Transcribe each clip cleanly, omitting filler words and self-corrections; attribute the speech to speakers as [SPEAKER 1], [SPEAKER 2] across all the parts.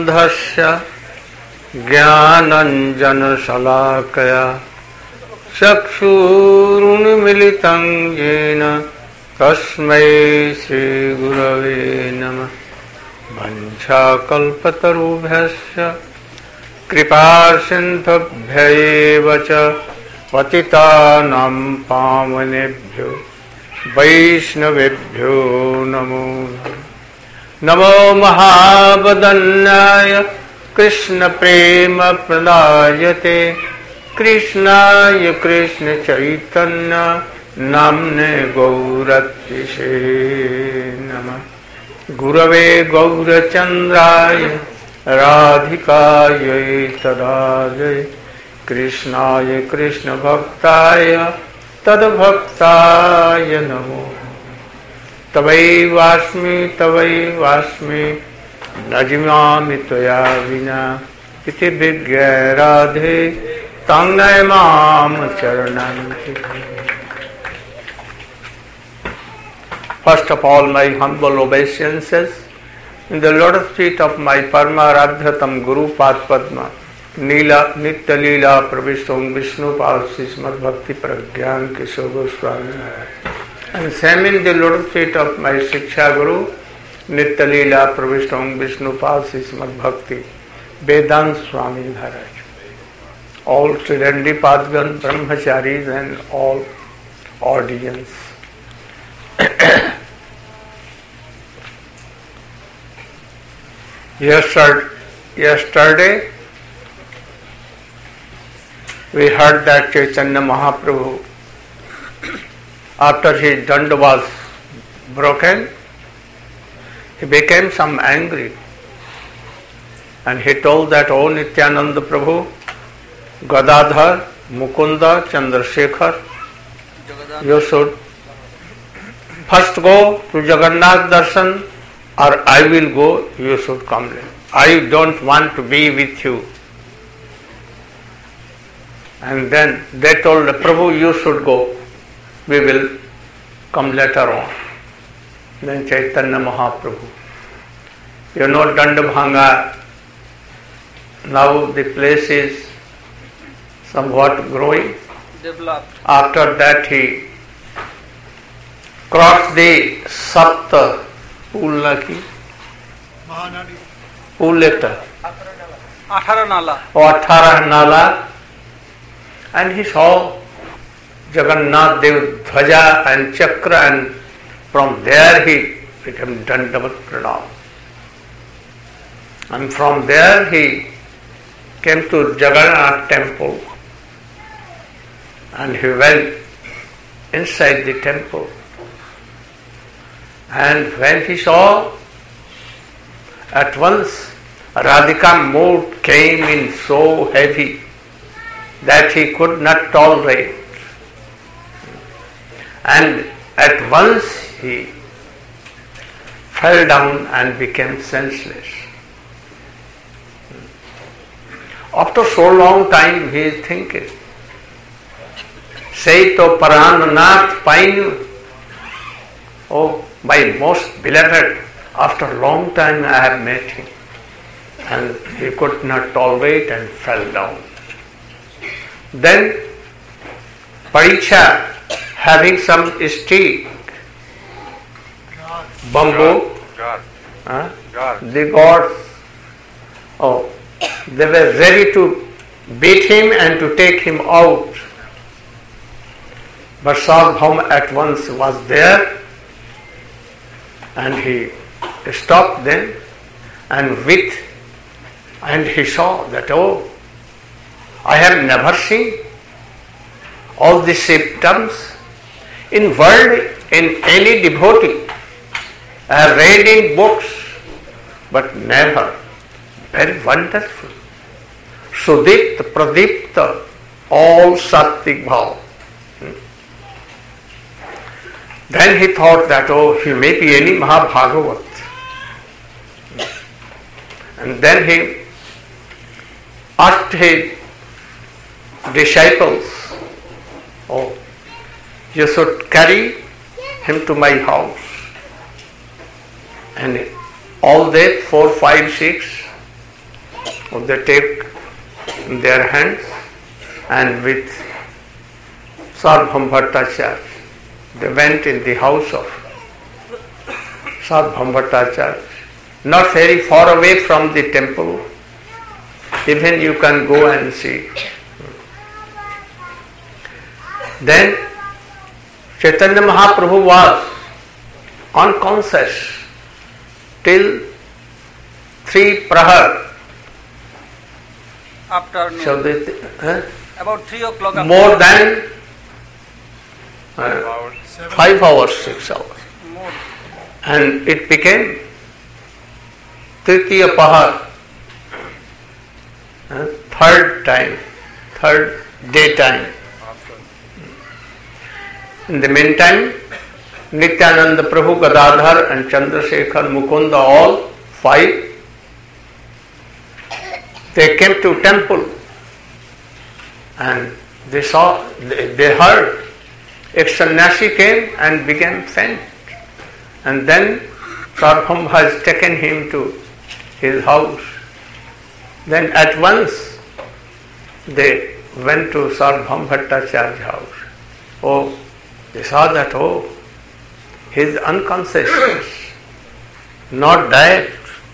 [SPEAKER 1] ज्ञानानन्दस्य ज्ञानाञ्जनशलाकया चक्षुरुन्मिलितं येन तस्मै श्रीगुरवे नमः। वञ्चाकल्पतरुभ्यश्च कृपासिन्धुभ्यैव च पतितानां पावनेभ्यो वैष्णवेभ्यो नमो नमो महावदन्याय कृष्णप्रेमप्रदायते कृष्णाय कृष्णचैतन्य नाम्ने गौरतिशे नमः। गुरवे गौरचन्द्राय राधिकायै तदायै कृष्णाय कृष्णभक्ताय तद्भक्ताय नमो। तवैवास्मि न जिमामि त्वया विना इति विज्ञाय राधे तन्नय माम चरणं। First of all, my humble obeisances in the lotus feet of my Paramaradhyatam Guru Padma Nila Nitya Leela Pravishtam Vishnu Srimad Bhakti Pragyan Kishore Goswami, and same in the lotus feet of my Shiksha Guru Nitya Leela Pravishtam Vishnu Srimad Bhakti Vedant Swami Maharaj, all Tridandi Padgan, Brahmacharis and all audience. Yesterday we heard that Chaitanya Mahaprabhu, after his danda was broken, he became some angry, and he told that, "O Nityananda Prabhu, Gadadhar, Mukunda, Chandrasekhar, you should first go to Jagannath Darshan, or I will go, you should come later. I don't want to be with you." And then they told Prabhu, "You should go, we will come later on." Then Chaitanya Mahaprabhu, you know Dandabhanga, now the place is somewhat growing.
[SPEAKER 2] Developed.
[SPEAKER 1] After that he crossed the Sapta Pulaki Puleta Athara Nala, and he saw Jagannath Dev Dhwaja and Chakra, and from there he became Dandavat Pranam. And from there he came to Jagannath temple, and he went inside the temple. And when he saw, at once Radhika mood came in so heavy that he could not tolerate. And at once he fell down and became senseless. After so long time he is thinking, "Say to Parananath Painu, oh my most beloved, after a long time I have met him." And he could not tolerate and fell down. Then Paricha, having some stick, bamboo, the gods, they were ready to beat him and to take him out. But Sarvabhauma at once was there, and he stopped them, and he saw that, "Oh, I have never seen all these symptoms in world in any devotee. I have read in books, but never. Very wonderful. Sudipta, Pradipta, all Sattvik Bhav." Then he thought that, "Oh, he may be any Mahabhagavat." And then he asked his disciples, "Oh, you should carry him to my house." And all they, 4, 5, 6, they take in their hands, and with Sarvabhauma Bhattacharya, they went in the house of Sarvabhauma Bhattacharya, not very far away from the temple. Even you can go and see. Then Chaitanya Mahaprabhu was unconscious till 3 prahar.
[SPEAKER 2] Afternoon.
[SPEAKER 1] So
[SPEAKER 2] About 3 o'clock.
[SPEAKER 1] More than 5 hours, 6 hours.
[SPEAKER 2] More.
[SPEAKER 1] And it became Tritiya Pahar, third daytime. In the meantime, Nityananda Prabhu, Gadadhar and Chandrasekhar, Mukunda, all 5, they came to temple and they heard a sannyasi came and became faint. And then Sarvabhauma has taken him to his house. Then at once they went to Sarvabhauma Bhattacharya's house. Oh, they saw that, he is unconscious, not dead.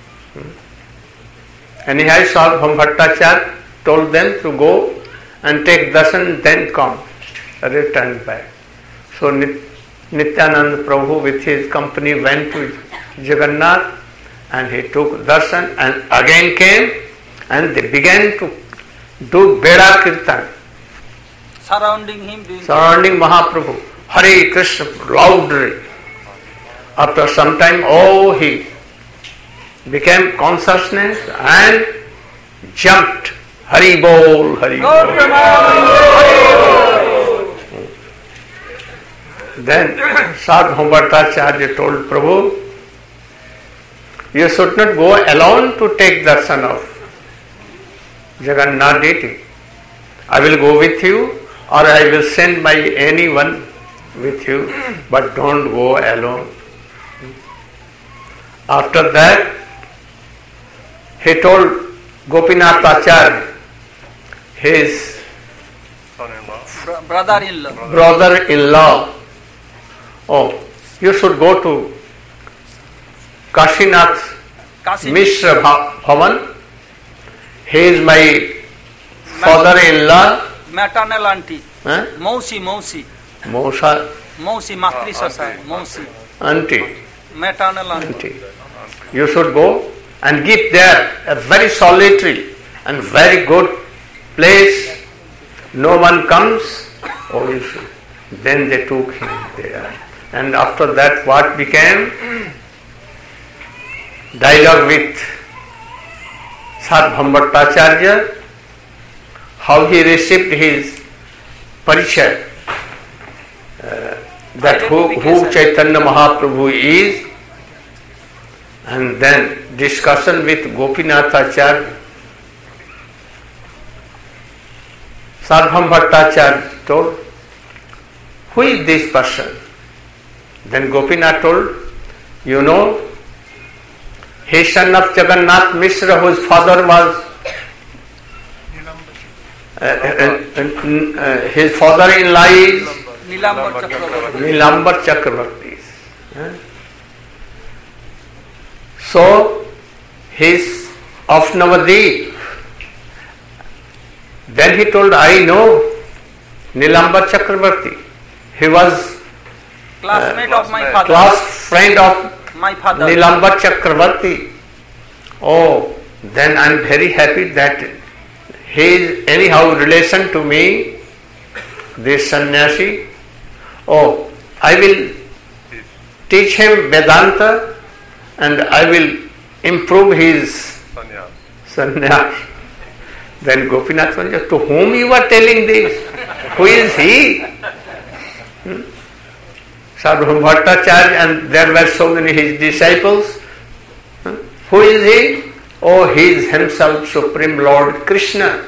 [SPEAKER 1] Anyhow, Sarvabhauma Bhattacharya told them to go and take darshan, then come, return back. So Nityananda Prabhu with his company went to Jagannath and he took darshan and again came and they began to do Veda Kirtan.
[SPEAKER 2] Surrounding him.
[SPEAKER 1] Surrounding Mahaprabhu. Hare Krishna loudly. After some time, he became consciousness and jumped. Hari Bol, Hari Bol. Then Sarvabhauma Bhattacharya told Prabhu, you should not go alone to take darshan of Jagannath deity. I will go with you or I will send my anyone with you, but don't go alone. After that, he told Gopinath Acharya, his brother-in-law, you should go to Kashinath Mishra Bhavan. He is my father-in-law.
[SPEAKER 2] Maternal auntie. Mausi. Mausi Matri Sasa. Mausi.
[SPEAKER 1] Auntie.
[SPEAKER 2] Maternal auntie.
[SPEAKER 1] You should go and give there a very solitary and very good place. No one comes. You should. Then they took him there. And after that, what became? Dialogue with Sarvabhauma Bhattacharya, how he received his parichay, that who Chaitanya Mahaprabhu is, and then discussion with Gopinath Acharya. Sarvabhauma Bhattacharya told, who is this person? Then Gopinath told, his son of Jagannath Mishra, whose father was his father-in-law is Nilambar Chakravarti. So he is of Navadvip. Then he told, I know Nilambar Chakravarti. He was
[SPEAKER 2] classmate of my father.
[SPEAKER 1] Class friend of
[SPEAKER 2] my father.
[SPEAKER 1] Nilambar Chakravarti. Then I am very happy that he is anyhow relation to me, this sannyasi. I will teach him Vedanta and I will improve his sannyas. Then Gopinath said, to whom you are telling this? Who is he? Sarvabhauma Bhattacharya, and there were so many his disciples. Who is he? He is himself Supreme Lord Krishna.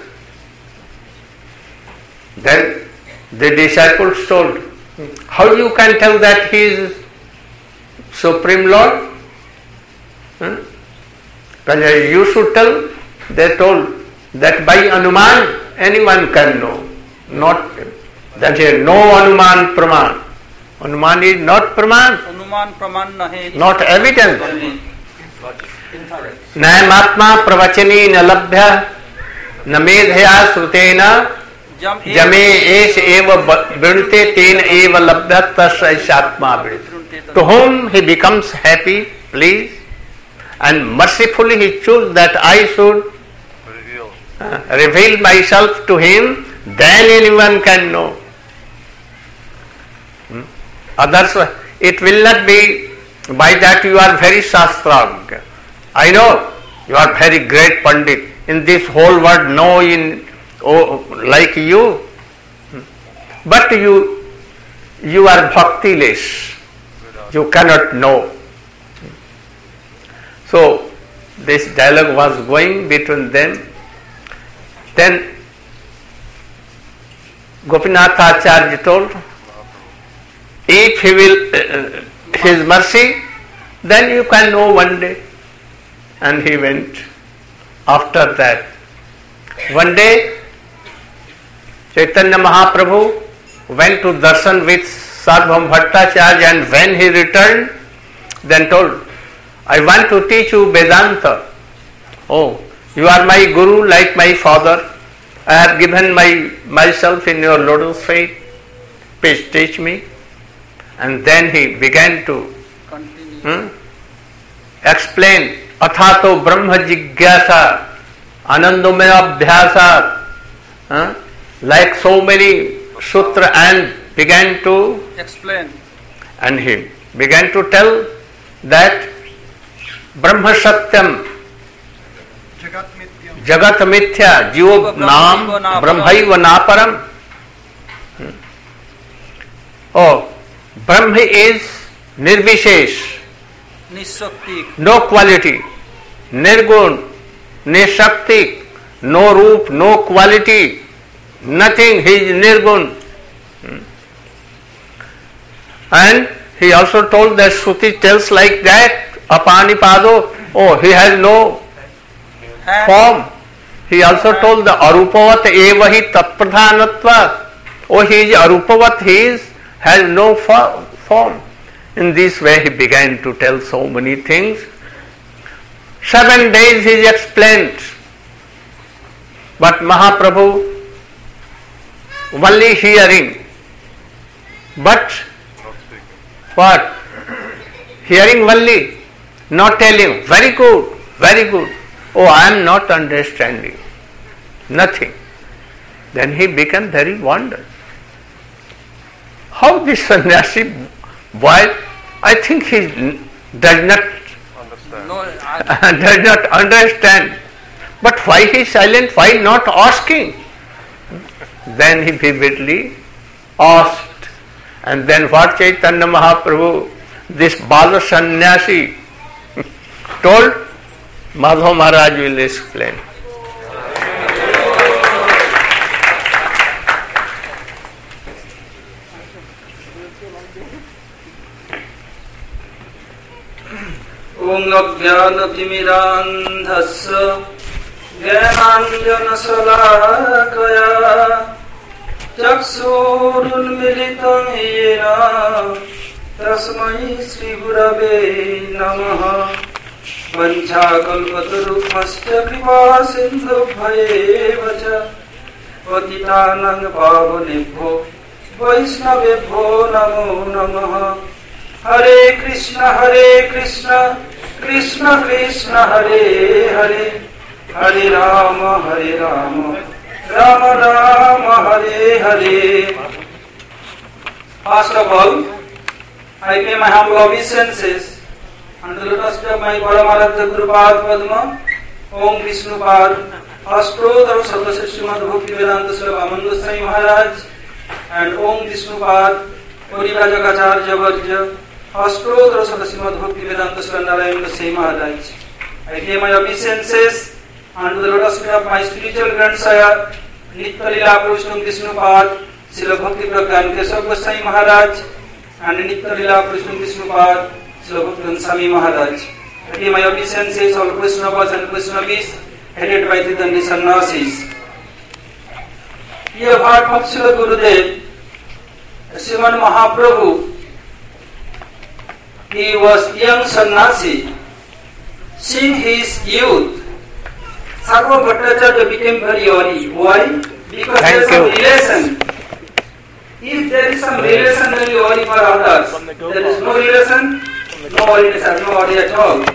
[SPEAKER 1] Then the disciples told, how you can tell that he is Supreme Lord? You should tell they told that by Anuman anyone can know, not that here no Anuman Praman. Anuman is not Praman,
[SPEAKER 2] अनुमान प्रमाण नहीं,
[SPEAKER 1] not evidence. Nayamatma pravachani na labhya na medhaya srutena jame esh eva vrinute ten eva labhya tasya ishatma vrinute. To whom he becomes happy, please, and mercifully he chose that I should reveal myself to him, then anyone can know. Others, it will not be by that you are very shastrag. I know you are very great Pandit. In this whole world, no like you. But you are bhakti-less. You cannot know. So this dialogue was going between them. Then Gopinath Acharya told, if he will his mercy, then you can know one day. And he went. After that, one day Chaitanya Mahaprabhu went to darshan with Sarvabhauma Bhattacharya, and when he returned, then told, I want to teach you Vedanta. Oh, you are my guru like my father. I have given myself in your lotus feet. Please teach me. And then he began to explain Athato Brahma Jigyasa Anandamaya Abhyasa, like so many sutra, and began to
[SPEAKER 2] explain.
[SPEAKER 1] And he began to tell that Brahma Satyam Jagat Mithya Jiva Nam Brahmaiva Naparam. Oh, Brahma is Nirvishesh,
[SPEAKER 2] Nishakti,
[SPEAKER 1] no quality, Nirgun, Nishakti, no roop, no quality, nothing, he is Nirgun. And he also told that Shruti tells like that, Apanipado, oh, he has no form. He also told the Arupavat evahi tatpradhanatva, oh, he is Arupavat, he has no form. In this way he began to tell so many things. 7 days he explained. But Mahaprabhu only hearing. But what? Hearing only, not telling. Very good, very good. Oh, I am not understanding. Nothing. Then he became very wondered. How this sannyasi boy, I think he does not does not understand. But why he is silent? Why not asking? Then he vividly asked. And then what Chaitanya Mahaprabhu, this Bala sannyasi, told, Madhava Maharaj will explain.
[SPEAKER 2] Om Ajnanatimirandhasya Jnananjanasalakaya Chakshurunmilitam yena Tasmai Sri Gurave Namaha Vanchakalpatarupasya kripa sindhubhayevacha Patitanang pavanebho Vaishnavebho namo namaha Hare Krishna Krishna Krishna Hare Hare Hare Rama Rama Rama Hare Hare. First of all, I pay my humble obeisances under the lotus feet of my Paramaradha Guru Pad Padma, Om Vishnu Pad, Astrodhara Sadhya Srimad Bhaktivedanta Swami Goswami Maharaj, and Om Vishnu Pad, Parivrajacharya Varja, Astrodhara Sadhya Srimad Bhaktivedanta Swami Narayana Goswami Maharaj. I pay my obeisances under the lotus feet of my spiritual grandsire, Nitya Lila Prabhu Vishnu Pad, Srila Bhakti Pragyan Keshav Goswami Maharaj, and Nitya Lila Prabhu Vishnu Pad, Srila Bhakti Swami Maharaj. I pay my obeisances all Vaishnavas and Vaishnavis headed by the sannyasis. You have heard from Srila Gurudev, Srimad Mahaprabhu. He was young sannyasi. Seeing his youth, Sarva Bhattacharya became very worried. Why? Because there is some relation. If there is some relation, then you worry for others. There is no relation, no worry at all.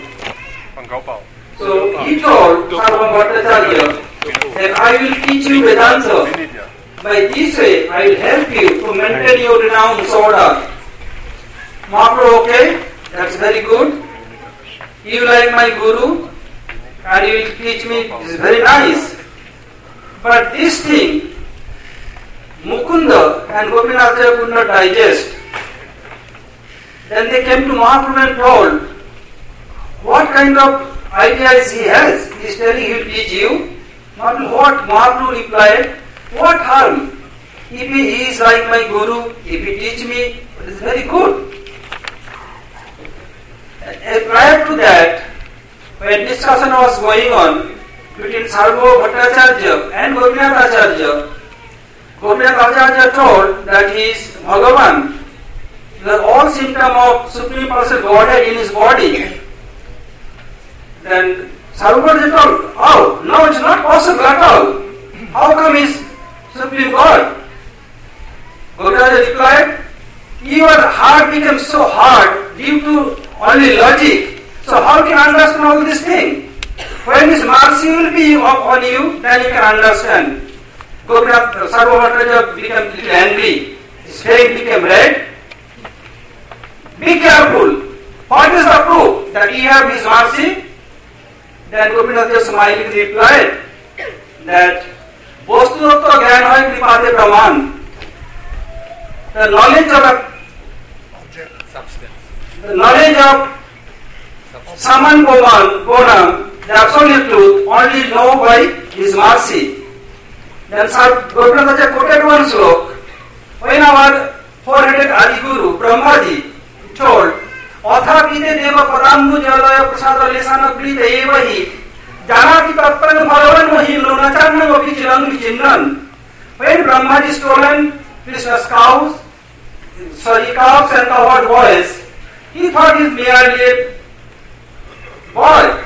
[SPEAKER 2] So he told Sarva Bhattacharya that I will teach you Vedanta. By this way, I will help you to maintain your renowned order. Mahaprabhu, okay, that's very good. You like my guru and you will teach me, this is very nice. But this thing, Mukunda and Gopinath could not digest. Then they came to Mahaprabhu and told, what kind of ideas he has? He is telling he will teach you. What Mahaprabhu replied, what harm? If he is like my guru, if he teach me, it is very good. Prior to that, when discussion was going on between Sarva Bhattacharya and Gopinath Acharya, Gopinath Acharya told that he is Bhagavan. The all symptom of Supreme Personal Godhead in his body. Then Sarva Bhattacharya told, oh, no, it's not possible at all. How come he is Supreme God? Gopinath replied, your heart becomes so hard due to only logic. So how can you understand all this thing? When His mercy will be upon you, then you can understand. Gopinath, Sarva Bhattacharya became a little angry. His face became red. Be careful. What is the proof that you have His mercy? Then Gopinath just smiling replied that Bosturatva Gyan Hoy Kripate Praman. The knowledge of Saman Bonam, the absolute truth, only know by His mercy. Then Gopinath Acharya quoted one slok. When our four-headed Adiguru, Brahmaji, told, Athapite Deva Padambu Jalaya Prasada Lesana Prita Evahi, Janaki Tatpan Bhagavan Mahimno Nacharna Gopi Chirangi Chinran. When Brahmaji stolen Krishna's calves and covered boys, he thought he is merely a boy,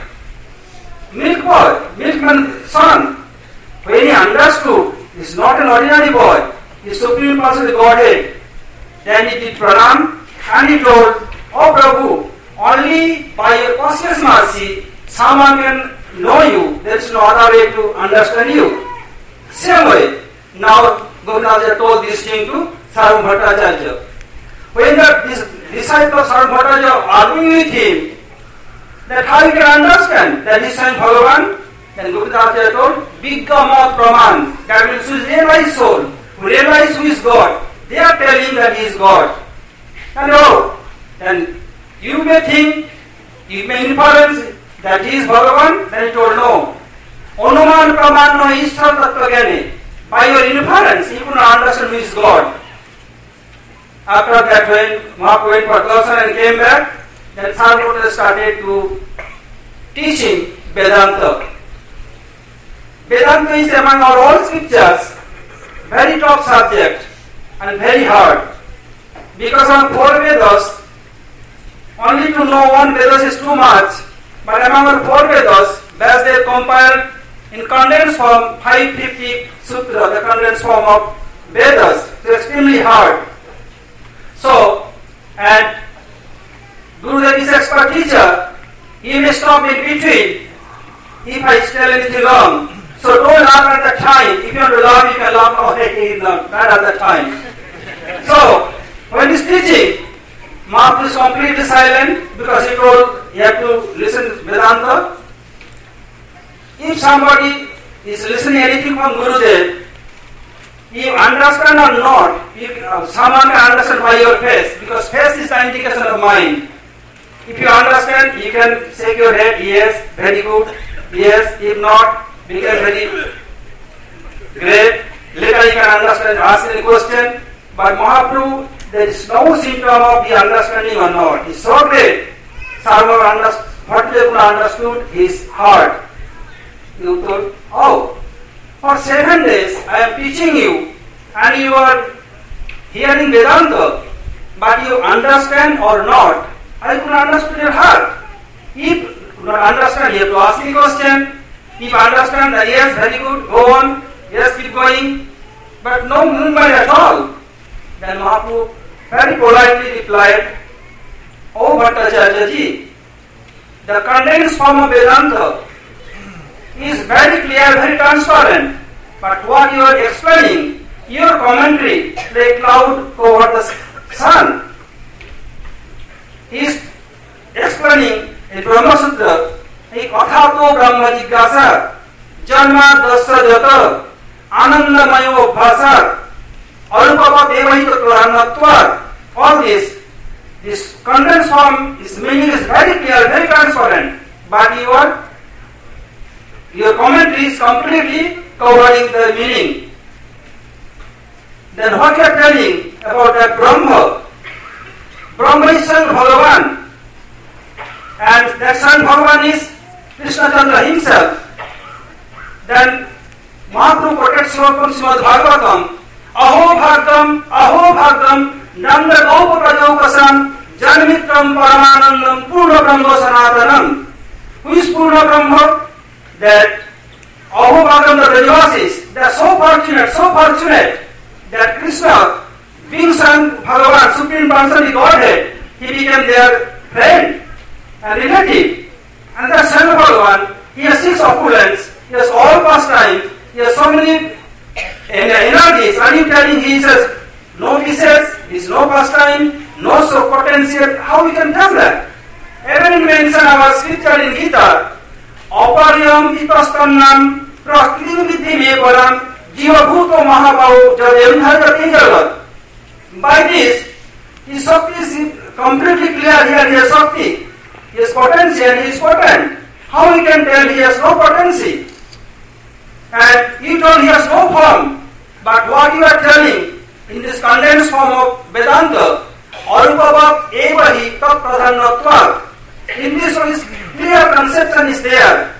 [SPEAKER 2] milkman's son. When he understood he is not an ordinary boy, he is Supreme Personal Godhead, then he did pranam and he told, oh Prabhu, only by your costless mercy, someone can know you. There is no other way to understand you. Same way, now Gopinath told this thing to Sarva Bhattacharya. When the disciple of Sarva Bhattacharya arguing with him, that how you can understand that he is saying Bhagavan, then Gopinath told, Bigama Praman, that will realize soul, who realize who is God. They are telling that he is God. And oh, then you may think, you may inference that he is Bhagavan, then he told no. Onuman Praman no Ishtar Tattva Gyane. By your inference, you cannot understand who is God. After that, when Mahaprabhu went for darshan and came back, then Sarva started to teach him Vedanta. Vedanta is among all scriptures very top subject and very hard. Because on 4 Vedas, only to know one Vedas is too much, but among our 4 Vedas, as they compiled in condensed form 550 Sutra, the condensed form of Vedas, so extremely hard. So, and Gurudev is expert teacher, he may stop in between if I tell anything wrong. So don't laugh at the time. If you want to laugh, you can laugh. Oh, hey, he's not at the time. So, when he's teaching, Mahaprabhu is completely silent because he told you have to listen to Vedanta. If somebody is listening anything from Gurudev, you understand or not, someone can understand by your face, because face is the indication of mind. If you understand, you can shake your head, yes, very good, yes, if not, become very great. Later you can understand, ask any question. But Mahaprabhu, there is no symptom of the understanding or not. He is so great. Sarva understood his heart. You told, oh, for 7 days I am teaching you and you are hearing Vedanta, but you understand or not. I could understand your heart. If you do not understand, you have to ask me question. If you understand, that yes, very good, go on, yes, keep going. But no movement at all. Then Mahaprabhu very politely replied, Oh Bhattacharya ji, the condensed form of Vedanta is very clear, very transparent. But what you are explaining, your commentary, like cloud over the sun, is explaining in Brahma Sutra, एक अथातो ब्रह्म जिज्ञासा जन्मा दशरथ आनंदमयो भाषा अरूपवत् एवहित प्रधानत्वात्. All this condensed form, its meaning is very clear, very transparent, but your commentary is completely covering the meaning. Then what you are telling about that Brahma is Son Bhagavan, and that Son Bhagavan is Krishna Chandra himself. Then Mahaprabhu quoted from Srimad Bhagavatam, Aho Bhagam, Nanda Gopa Prajaukasam, Janmitram Paramanandam, Purna Brahma Sanatanam. Who is Purna Brahma? That Aho Bhagam, the Brajavasis, they are so fortunate that Krishna, being Son Bhagavan, Supreme Personality Godhead, he became their friend and relative. And that Son Bhagavan, he has 6 opulence, he has all pastime, he has so many energies. Are you telling he says no pieces, he is no pastime, no so potential? How we can tell that? Even in mention our scripture in Gita, Aparyam Itastannam Prakritim Vidhi Mevaram Jiva Bhuto Mahabhav Jadevdharjati Jagat. By this, his Shakti is completely clear here, he has Shakti. He has potency and he is potent. How we can tell he has no potency? And you told he has no form. But what you are telling in this condensed form of Vedanta, Arupabhav Evahi Tat Pradhanatvat. In this one, clear conception is there.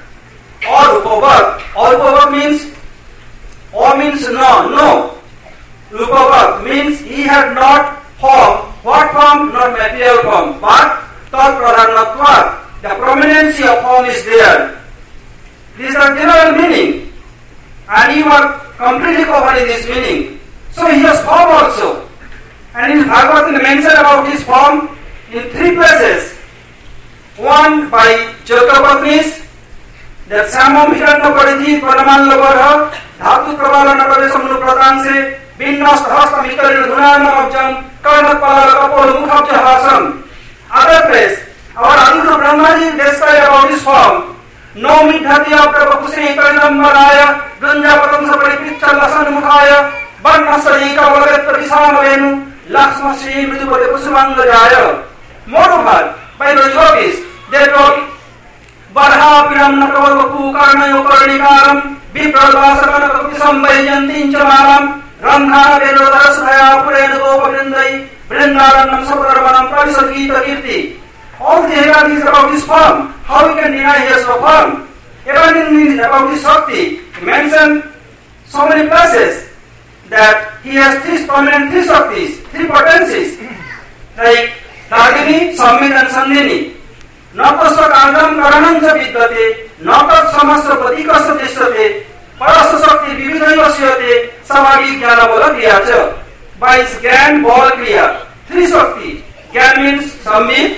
[SPEAKER 2] Arupabhav means, or means no. Rupabhav means he had not form. What form? Not material form. But Tat Pradhanatvat. The prominency of form is there. This is the general meaning. And you are completely covering this meaning. So he has form also. And in Bhagavatam mentioned about his form in 3 places. One by Jatapatnis, that Samam Hiranya Paridhi Paraman Lavarha, Dhatu Pravala Natavesamnu Pratanse, Binnas Hastam Hikarin Dhunana Abjam, Karnapala Kapol Mukhabja Hasam. Other place, our Andhra Brahmaji described about his form. No Midhatiya Prabhapusri Karinam Maraya, Ganja Patam Sapari Pichal Lasan Mukhaya, Barnasari Kavalat Visamavenu, Laksmasi Midupati Pusumanga Jaya. Moreover, by the yogis, they told Barha Piram Nakavaku Karnayo Karnikaram, Viprabhasana Kapisam Vajantin Chamaram, Ramha Vedodarasaya Purena Gopavindai, Vrindaranam Sapramanam Pravisagita Kirti. All the hierarchies about his form. How we can deny he has no form? Even about his Shakti, he mentioned so many places that he has 3 prominent 3 Shaktis, 3 potencies, like Dagini, Sammit and Sandhini. Natasya Kandam Karananja Vidyate, Natat Samasya Patikasya Dishyate, Parasya Shakti Vividhayasyate, Samagi Jnana Bola Kriyacha. By his Gyan, Bol, Kriya. 3 Shakti. Gyan means Sammit,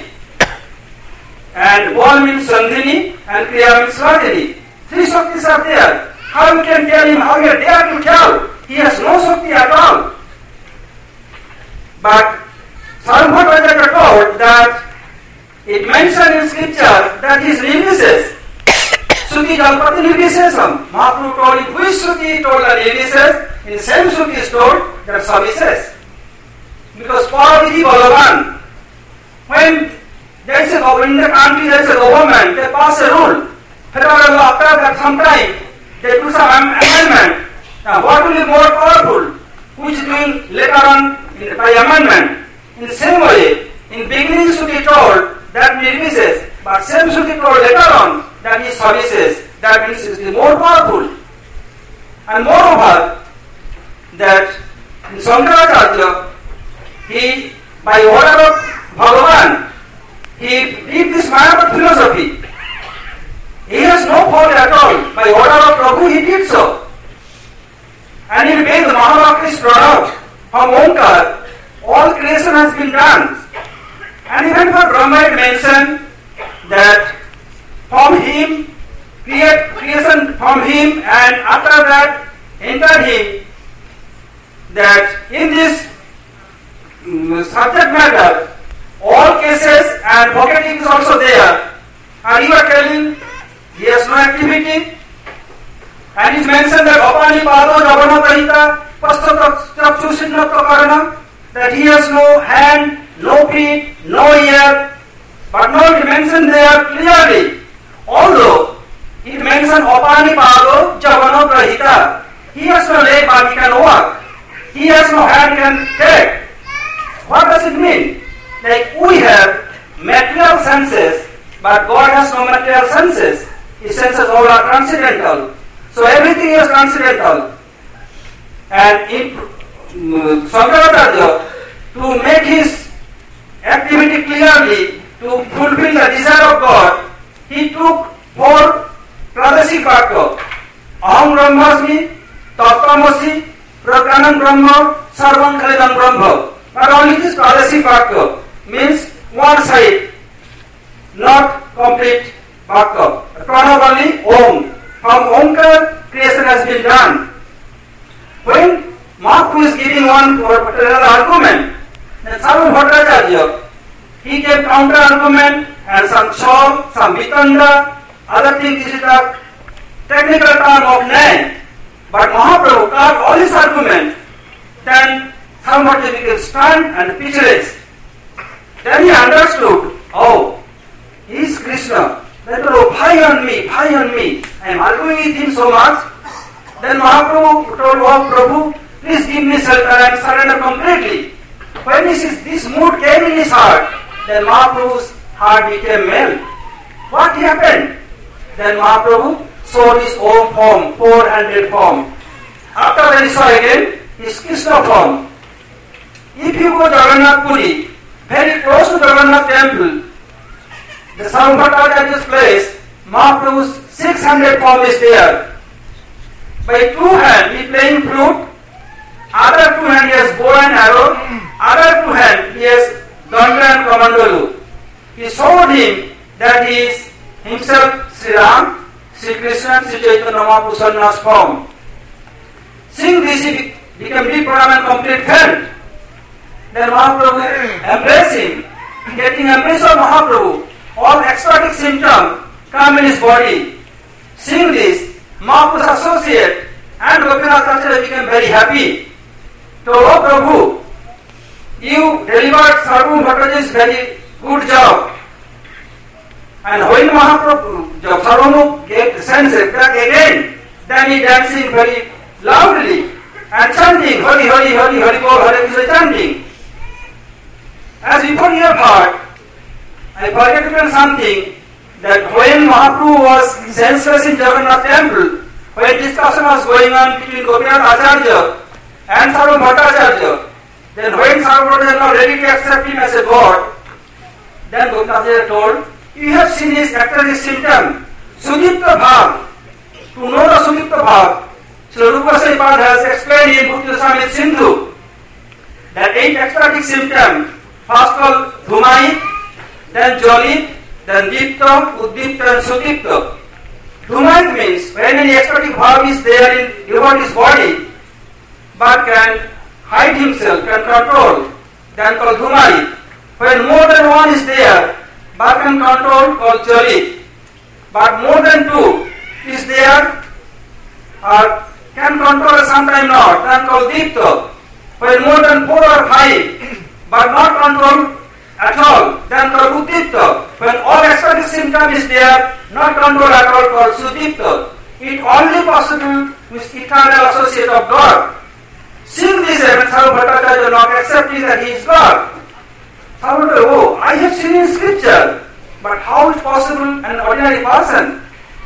[SPEAKER 2] and Bol means Sandhini, and Kriya means Radhini. 3 Shaktis are there. How you can tell him, how you dare to tell? He has no Shakti at all. But Sarvabhauma told that it mentioned in scripture that his releases, Suti Jalpati Nirvisesam. Mahaprabhu told him, which Suti told the releases? In same Suti is told that services. Because Parvati Balavan, when there is in the country there is a government, they pass a rule. After that some time, they do some amendment. Now what will be more powerful? Which is doing later on by amendment. In the same way, in beginning should be told that he releases, but same should be told later on that he services. that means is the more powerful. And moreover, that Shankaracharya, he, by order of Bhagavan, he did this Mayavad philosophy. He has no fault at all. By order of Prabhu, he did so. And in Veda, Mahavakya is brought out from Omkar, all creation has been done. And even for Brahma it mentioned that from him, creation from him, and after that entered him, that in this subject matter, all cases and forgetting is also there. And you are telling he has no activity. And it is mentioned that Apani Pado Javana Prahita Pastachakshu Siddhata Karana, that he has no hand, no feet, no ear, but not mentioned there clearly. Although it mentioned Apani Pado Javana Prahita, he has no leg but he can walk. He has no hand, he can take. What does it mean? Like we have material senses, but God has no material senses. His senses all are transcendental. So everything is transcendental. And in Shankaracharya, to make his activity clearly, to fulfill the desire of God, he took 4 Pradeshik Vakya. Aham Brahmasmi, Tattvamasi, Prajnanam Brahma, Sarvam Khalidam Brahma. But only this Pradeshik Vakya means one side, not complete Vakya. Pranava only Om. From Omkar, creation has been done. When Mahaprabhu is giving one particular argument, then Sarva Bhattacharya, he gave counter argument and some chor, some vitanda, other things. This is the technical term of name. But Mahaprabhu got all his argument. Then Sarva Bhattacharya became stunned and speechless. Then he understood, oh, he is Krishna. Then told, bhai on me, I am arguing with him so much. Then Mahaprabhu told, oh Prabhu, please give me shelter and surrender completely. When this mood came in his heart, then Mahaprabhu's heart became melt. What happened? Then Mahaprabhu saw his own form, 400 form. After that he saw again his Krishna form. If you go to Jagannath Puri, very close to Jagannath temple, the Sarva Bhattacharya's place, Mahaprabhu's 600 form is there. By 2 hands he playing flute, other 2 hands he has bow and arrow, other 2 hands he has danda and kamandalu. He showed him that he is himself Sri Ram, Sri Krishna, Sri Chaitanya Mahaprabhu Sannyas form. Seeing this he became deep and complete friend. Then Mahaprabhu embraced him, getting embrace of Mahaprabhu. All ecstatic symptoms come in his body. Seeing this, Mahaprabhu's associate and Gopinath Acharya became very happy. So, oh Prabhu, you delivered Sarva Bhattacharya's very good job. And when Mahaprabhu, Sarvamukh gave sense back again, then he dancing very loudly and chanting, Hari Hari Hari Hari Bol Hare Krishna chanting. As before you have heard, I forget to tell something, that when Mahaprabhu was senseless in Jagannath temple, when discussion was going on between Gopinath Acharya and Sarva Bhattacharya, then when Sarva Bhattacharya was ready to accept him as a god, then Gopinath Acharya told, you have seen his ecstatic symptom, Sudipta Bhav. To know the Sudipta Bhav, Srila Rupa Saipad has explained in Bhakti Rasamrita Sindhu that 8 ecstatic symptoms, first called Dhumai, then Jolly, then Dipta, Uddipta and Sudipta. Dhumai means when any ecstatic bhav is there in devotee's body, but can hide himself, can control, then called Dhumai. When more than one is there, but can control, called Jolly. But more than 2 is there, or can control sometime not, then called Dipta. When more than 4 or 5, but not control at all, then called Uddipta. When all ecstatic symptom is there, not control at all, called Sudipta. It only possible with eternal associate of God. Seeing this, Sarva Bhattacharya not accepting that he is God. Sarva Bhattacharya, oh, I have seen in scripture, but how is possible an ordinary person?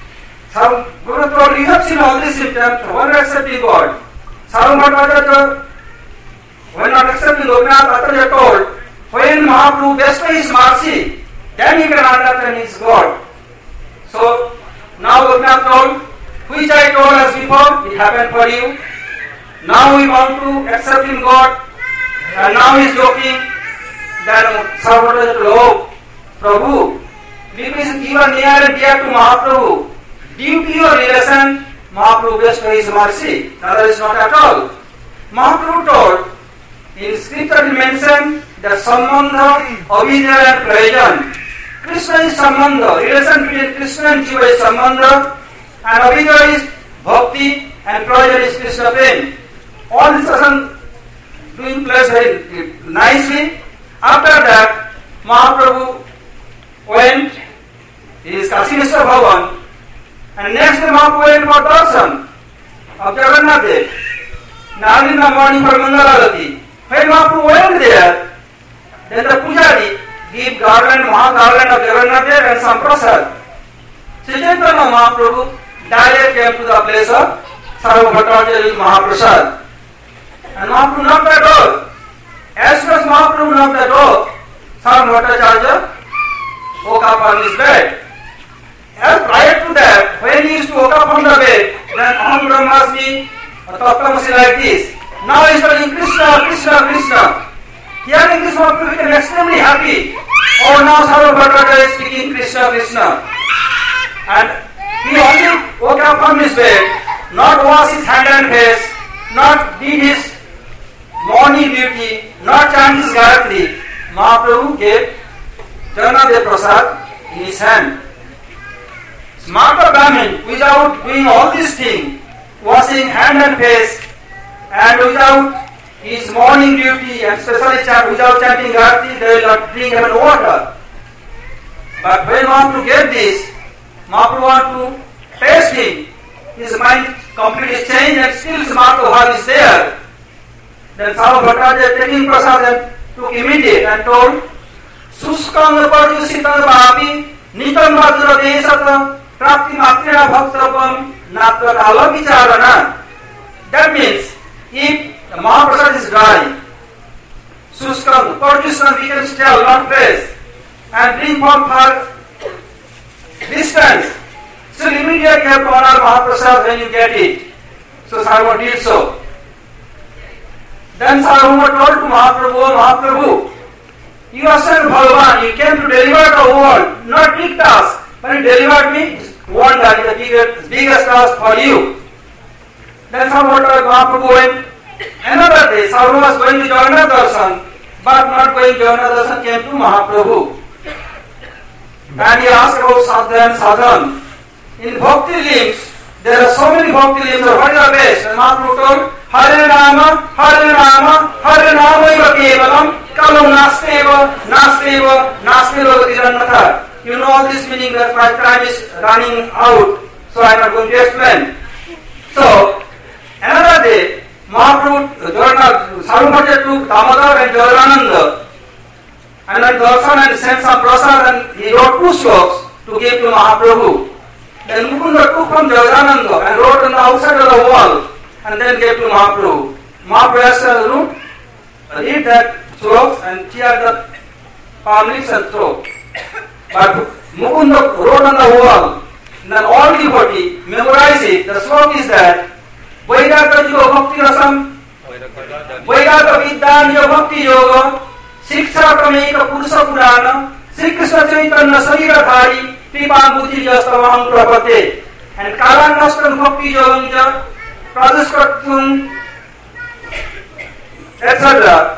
[SPEAKER 2] Some Guru told, you have seen all these symptoms, why not accepting God? Sarvabhauma Bhattacharya, when not accepting Gopinath Bhattacharya told, when Mahaprabhu bestows his mercy, then he can understand he is God. So now Gopinath told, which I told us before, it happened for you. Now we want to accept him God, and now he is joking. Then Sarvabhauma told, oh Prabhu, because you are near and dear to Mahaprabhu, due to your relation, Mahaprabhu bestows his mercy. No, that is not at all. Mahaprabhu told, in scripture it mentioned that Sambandha, Avidya and Prayojan. Krishna is Sambandha, relation between Krishna and Jiva is Sambandha, and Avidya is Bhakti, and Prayojan is Krishna Prem. All this was doing place very nicely. After that, Mahaprabhu went, he is Kasimeshwar Bhavan, and next day Mahaprabhu went for darshan of Jagannath Dev. Now in the morning for Mangalarati. When Mahaprabhu went there, then the pujari gave garland, Mahagarland of Jagannath Dev and some prasad. Chaitanya Mahaprabhu direct came to the place of Sarvabhauma Bhattacharya with Mahaprasad. And Mahaprabhu knocked the door. As soon as Mahaprabhu knocked the door, Sarvabhauma Bhattacharya woke up on his bed. As prior to that, when he used to wake up on the bed, then Aham Brahmasmi, Tattvamasi like this. Now he is telling Krishna, Krishna, Krishna. Hearing this, Mahaprabhu became extremely happy. Oh, now Sarvabhauma Bhattacharya is speaking Krishna, Krishna. And he only woke up from his bed, not wash his hand and face, not did his morning duty, not chant his Gayatri. Mahaprabhu gave Jagannath Dev Prasad in his hand. Smarta Brahmin, without doing all these things, washing hand and face, and without his morning duty, and especially without chanting Gayatri, they will not drink even water. But when Mahaprabhu gave this, Mahaprabhu want to taste him. His mind completely changed and still Smarta Bhav is there. Then Sarvabhauma Bhattacharya taking prasad and took immediate and told, Suskang Paryusitang Bhavi, Nitam Bhadra Desata, Prapti Matrina Bhaktapam, Natra Kala Vicharana. That means, if the Mahaprasad is dry, Suskang, Paryusitang we can still not place, and drink from far distance. So immediately you have to honor Mahaprasad when you get it. So Sarvabhauma did so. Then Sarvabhauma told to Mahaprabhu, Mahaprabhu, you are son Bhagavan, you came to deliver the world, not big task. When you delivered me, one that is the biggest task for you. Then Sarvabhauma Mahaprabhu went. Another day, Sarvabhauma was going to Jagannath Darshan, but not going to Jagannath Darshan, came to Mahaprabhu. And he asked about sadhana and sadhan. In bhakti limbs, there are so many bhakti limbs, what is the best? And Mahaprabhu told, Hare Rama, Hare Rama, Hare Rama eva kevalam, kalam nasteva, nasteva, nasteva tirannatha. You know all this meaning that my time is running out, so I am not going to explain. So, another day, Mahaprabhu, Sarvabhauma took Damodar and Jagadananda, and then darshan and sent some prasad and he wrote 2 sloks to give to Mahaprabhu. Then Mukunda took from Jagadananda and wrote on the outside of the wall and then gave to Mahaprabhu. Mahaprabhu asked the root, read that sloks and tear the palm leaves and throw. But Mukunda wrote on the wall, and then all devotee memorize it. The slok is that Vairagya Jiva Bhakti Rasam, Vairagya Vidya Jiva Bhakti Yoga, Shiksha Kameka Purusha Purana, Sri Krishna Chaitanya Sarira Dhari, Pipa Buddhi Jastavaham Prabhate, and Kalanastan Bhakti Yoganja, Prajaskatum, etc.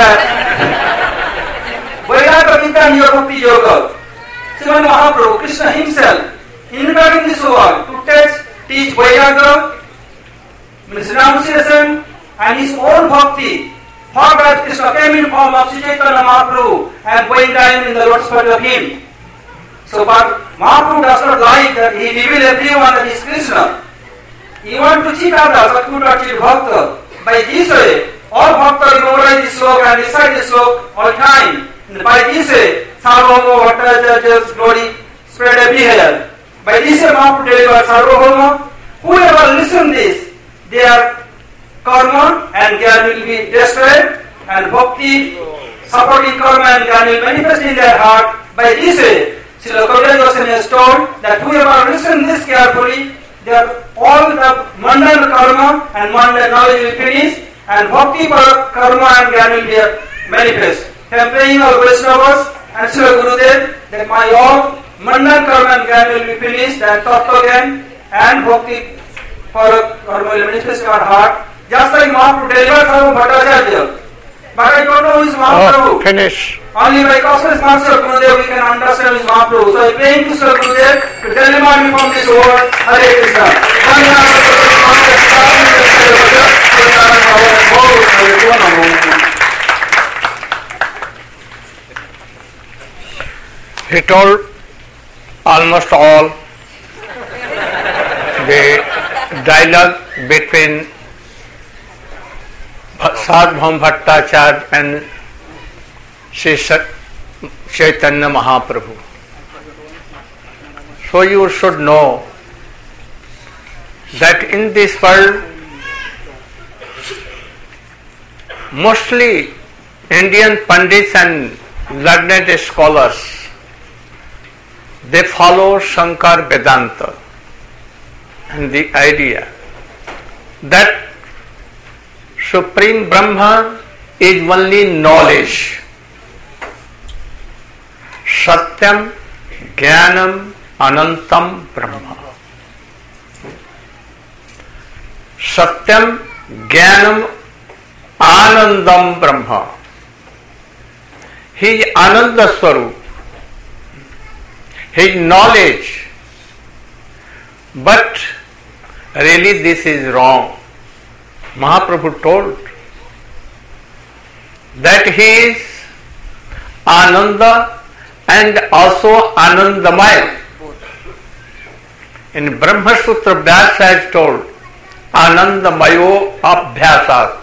[SPEAKER 2] Vairagya Vidya Jiva Bhakti Yoga. Srimad Mahaprabhu, Krishna himself, inviting this world to teach Vairagya, renunciation, and his own bhakti. For that Krishna came in form of Sri Chaitanya Mahaprabhu and went down in the lotus feet of him. So, but Mahaprabhu does not like that he reveals everyone that is Krishna. He wants to cheat others, but could not cheat Bhakta. By this way, all Bhakta memorize this slok and recite this slok all time. And by this way, Sarvabhauma Bhattacharya's glory spread everywhere. By this Mahaprabhu delivered Sarvabhauma. Whoever listen this, their karma and gyan will be destroyed, and bhakti, supporting karma and gyan will manifest in their heart. By this way, Srila Kaviraj Goswami has told that whoever listen this carefully, all the mundane karma and mundane knowledge will finish, and bhakti karma and gyan will be manifest. I am praying all Vaishnavas and Srila Gurudev that my all mundane karma and gyan will be finished, and tattva gyan and bhakti karma will manifest in our heart. Just like Mahaprabhu delivered Sarva Bhattacharya. But I don't know who is Mahaprabhu.
[SPEAKER 1] Finish.
[SPEAKER 2] Only by cosmic master of Gurudev we can understand who is Mahaprabhu. So I am praying to Srila Gurudev to deliver me from this world. Hare Krishna.
[SPEAKER 1] He told almost all the dialogue between Sadhbham Bhattacharya and Sri Chaitanya Mahaprabhu. So you should know that in this world, mostly Indian Pandits and learned scholars, they follow Shankar Vedanta and the idea that Supreme Brahma is only knowledge. Satyam, Jnanam, Anantam Brahma. Satyam, Jnanam, Anandam Brahma. He is Ananda Swarup. His knowledge. But really this is wrong. Mahaprabhu told that he is Ananda and also Anandamaya. In Brahma Sutra, Vyasa has told Anandamayo Abhyasat.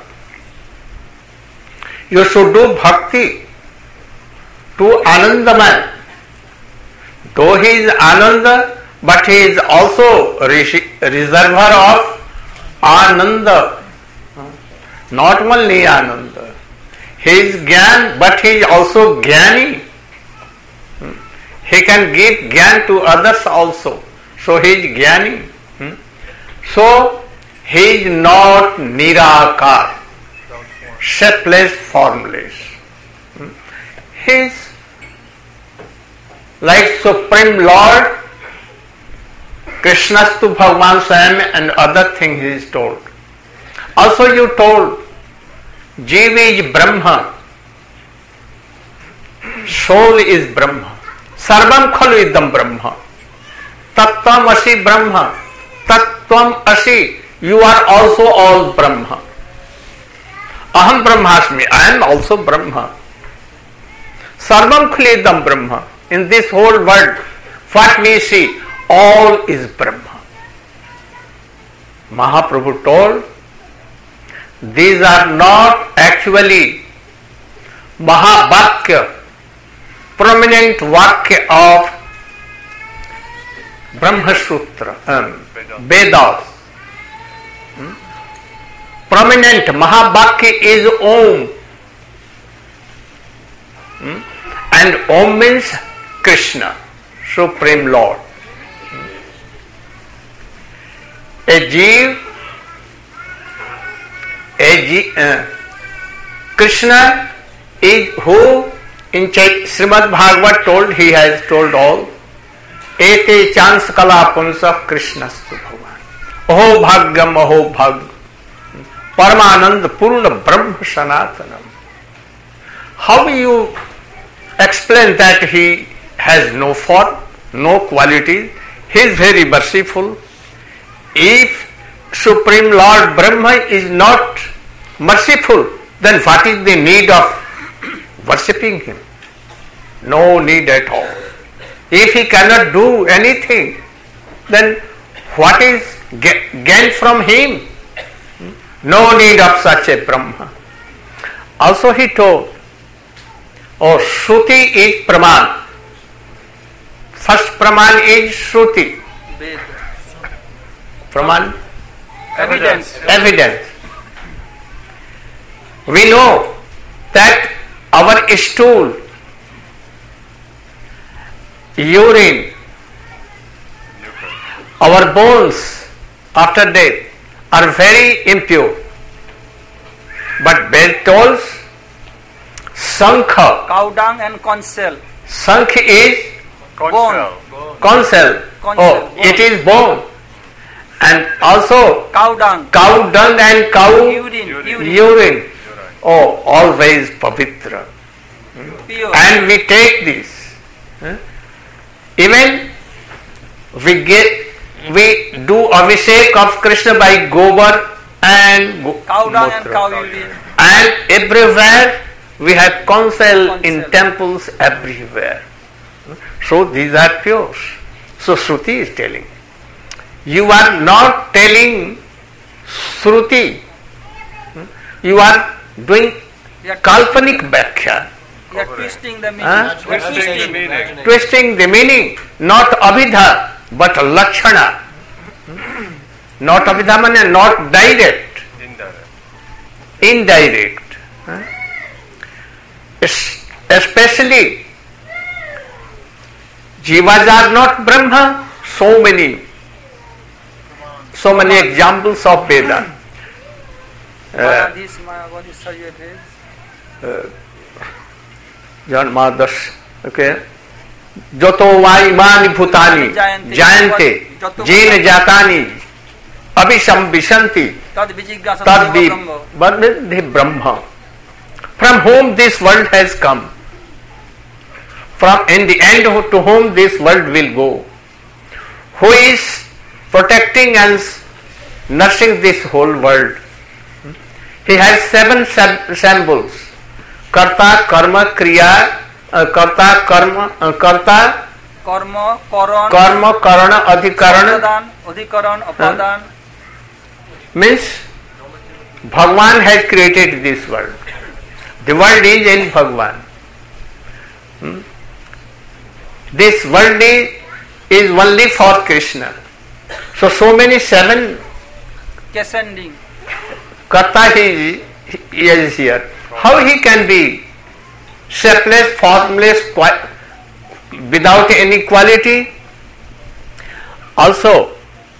[SPEAKER 1] You should do bhakti to Anandamaya. Though he is Ananda, but he is also reservoir of Ananda. Not only Ananda. He is Gyan, but he is also Gyani. He can give Gyan to others also. So he is Gyani. So he is not Nirakar, shapeless, formless. He is like Supreme Lord, Krishnastu Bhagavan Swayam and other things he is told. Also you told Jiva is Brahma, soul is Brahma, Sarvam Khalu Idam Brahma, Tattvam Asi Brahma, Tattvam Asi, you are also all Brahma. Aham Brahmasmi, I am also Brahma. Sarvam Khalu Idam Brahma, in this whole world, what we see, all is Brahma. Mahaprabhu told, these are not actually Mahavakya, prominent Vakya of Brahma Sutra, Vedas. Prominent Mahavakya is Om. And Om means Krishna, Supreme Lord. Krishna is who in Srimad Bhagavat told, he has told all. Ete chans kala punsa Krishnastu Bhagavan. Aho bhagyam, aho bhag. Paramanand Purna Brahma Sanatanam. How will you explain that he has no form, no quality? He is very merciful. If Supreme Lord Brahma is not merciful, then what is the need of worshipping him? No need at all. If he cannot do anything, then what is gain from him? No need of such a Brahma. Also he told, Shruti is Praman. First Praman is Shruti.
[SPEAKER 2] Ved.
[SPEAKER 1] Praman?
[SPEAKER 2] Evidence.
[SPEAKER 1] Evidence. We know that our stool, urine, our bones after death are very impure. But Ved tells Sankha.
[SPEAKER 2] Cow dung and conch shell.
[SPEAKER 1] Sankh is
[SPEAKER 2] Bone.
[SPEAKER 1] conch shell. Oh,
[SPEAKER 2] Bone.
[SPEAKER 1] it is bone. And also
[SPEAKER 2] Cow dung.
[SPEAKER 1] cow dung and cow
[SPEAKER 2] Urine.
[SPEAKER 1] urine. Oh, always pavitra.
[SPEAKER 2] Pure.
[SPEAKER 1] And we take this. Even we do Abhishek of Krishna by Gobar and
[SPEAKER 2] Cow dung and
[SPEAKER 1] Mutra.
[SPEAKER 2] cow urine.
[SPEAKER 1] And everywhere we have counsel
[SPEAKER 2] Counsel.
[SPEAKER 1] in temples everywhere. So these are pure. So Shruti is telling. You are not telling Shruti. You are doing
[SPEAKER 2] You are
[SPEAKER 1] kalpanik bhakya.
[SPEAKER 2] You are twisting the meaning.
[SPEAKER 1] Huh?
[SPEAKER 2] You are twisting.
[SPEAKER 1] Twisting the meaning, not abhidha, but lakshana. Not abhidha means not direct. Indirect. Especially, jivas are not Brahma. So many examples of Veda.
[SPEAKER 2] This what is Sarya Ved?
[SPEAKER 1] Janmadas, okay. Joto vaimani bhutani jayante jena jatani abhisham vishanti
[SPEAKER 2] Tad vijigyasa
[SPEAKER 1] tad
[SPEAKER 2] Brahma.
[SPEAKER 1] Brahma. From whom this world has come. From in the end to whom this world will go. Who is protecting and nursing this whole world. He has 7 symbols. Karta, karma, kriya, karta, karta,
[SPEAKER 2] Karma, Karan,
[SPEAKER 1] karma, karana, adhikarana.
[SPEAKER 2] Apadan, Adhikaran, Apadan.
[SPEAKER 1] Means Bhagwan has created this world. The world is in Bhagwan. This world is only for Krishna. So many 7
[SPEAKER 2] Descending.
[SPEAKER 1] Karta he is here. How he can be shapeless, formless, without any quality? Also,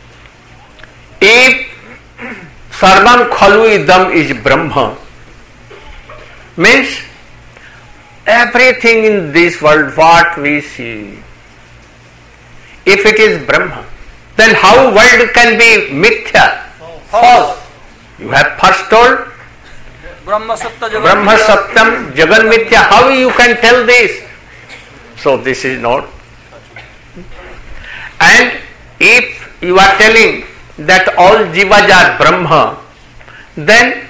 [SPEAKER 1] if Sarvam Khalu Idam is Brahma, means everything in this world what we see, if it is Brahma, then how world can be mithya? False. You have first told
[SPEAKER 2] Brahma Sattva Jagat.
[SPEAKER 1] Brahma Satyam Jagan Mithya. How you can tell this? So this is not. And if you are telling that all jivas are Brahma, then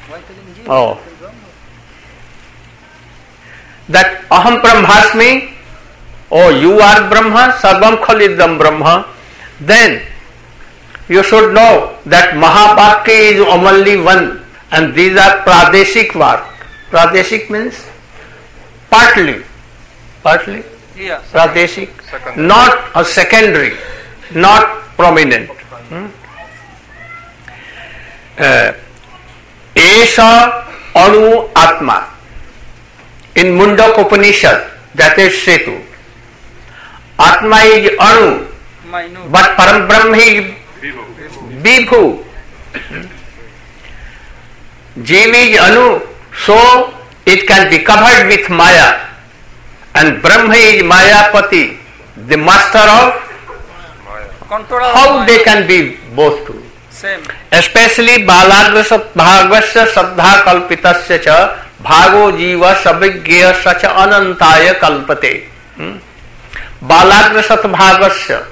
[SPEAKER 1] that Aham Brahmasmi, you are Brahma, Sarvam Khalidam Brahma, then you should know that Mahabhakti is only one, and these are Pradeshik work. Pradeshik means partly,
[SPEAKER 2] Yes.
[SPEAKER 1] Pradeshik, not a secondary, not prominent. Esha Anu Atma. In Mundak Upanishad, that is Setu. Atma is Anu,
[SPEAKER 2] Minute.
[SPEAKER 1] but Param Brahma is Vibhu. Jiva is Anu, so it can be covered with Maya. And Brahma is Mayapati, the master of
[SPEAKER 2] Control of
[SPEAKER 1] how
[SPEAKER 2] mind.
[SPEAKER 1] they can be both two.
[SPEAKER 2] Same.
[SPEAKER 1] Especially Balagrasya Saddha Kalpitasya cha Bhago Jiva Sabhigya Sacha Anantaya Kalpate. Balagrasat Bhagasya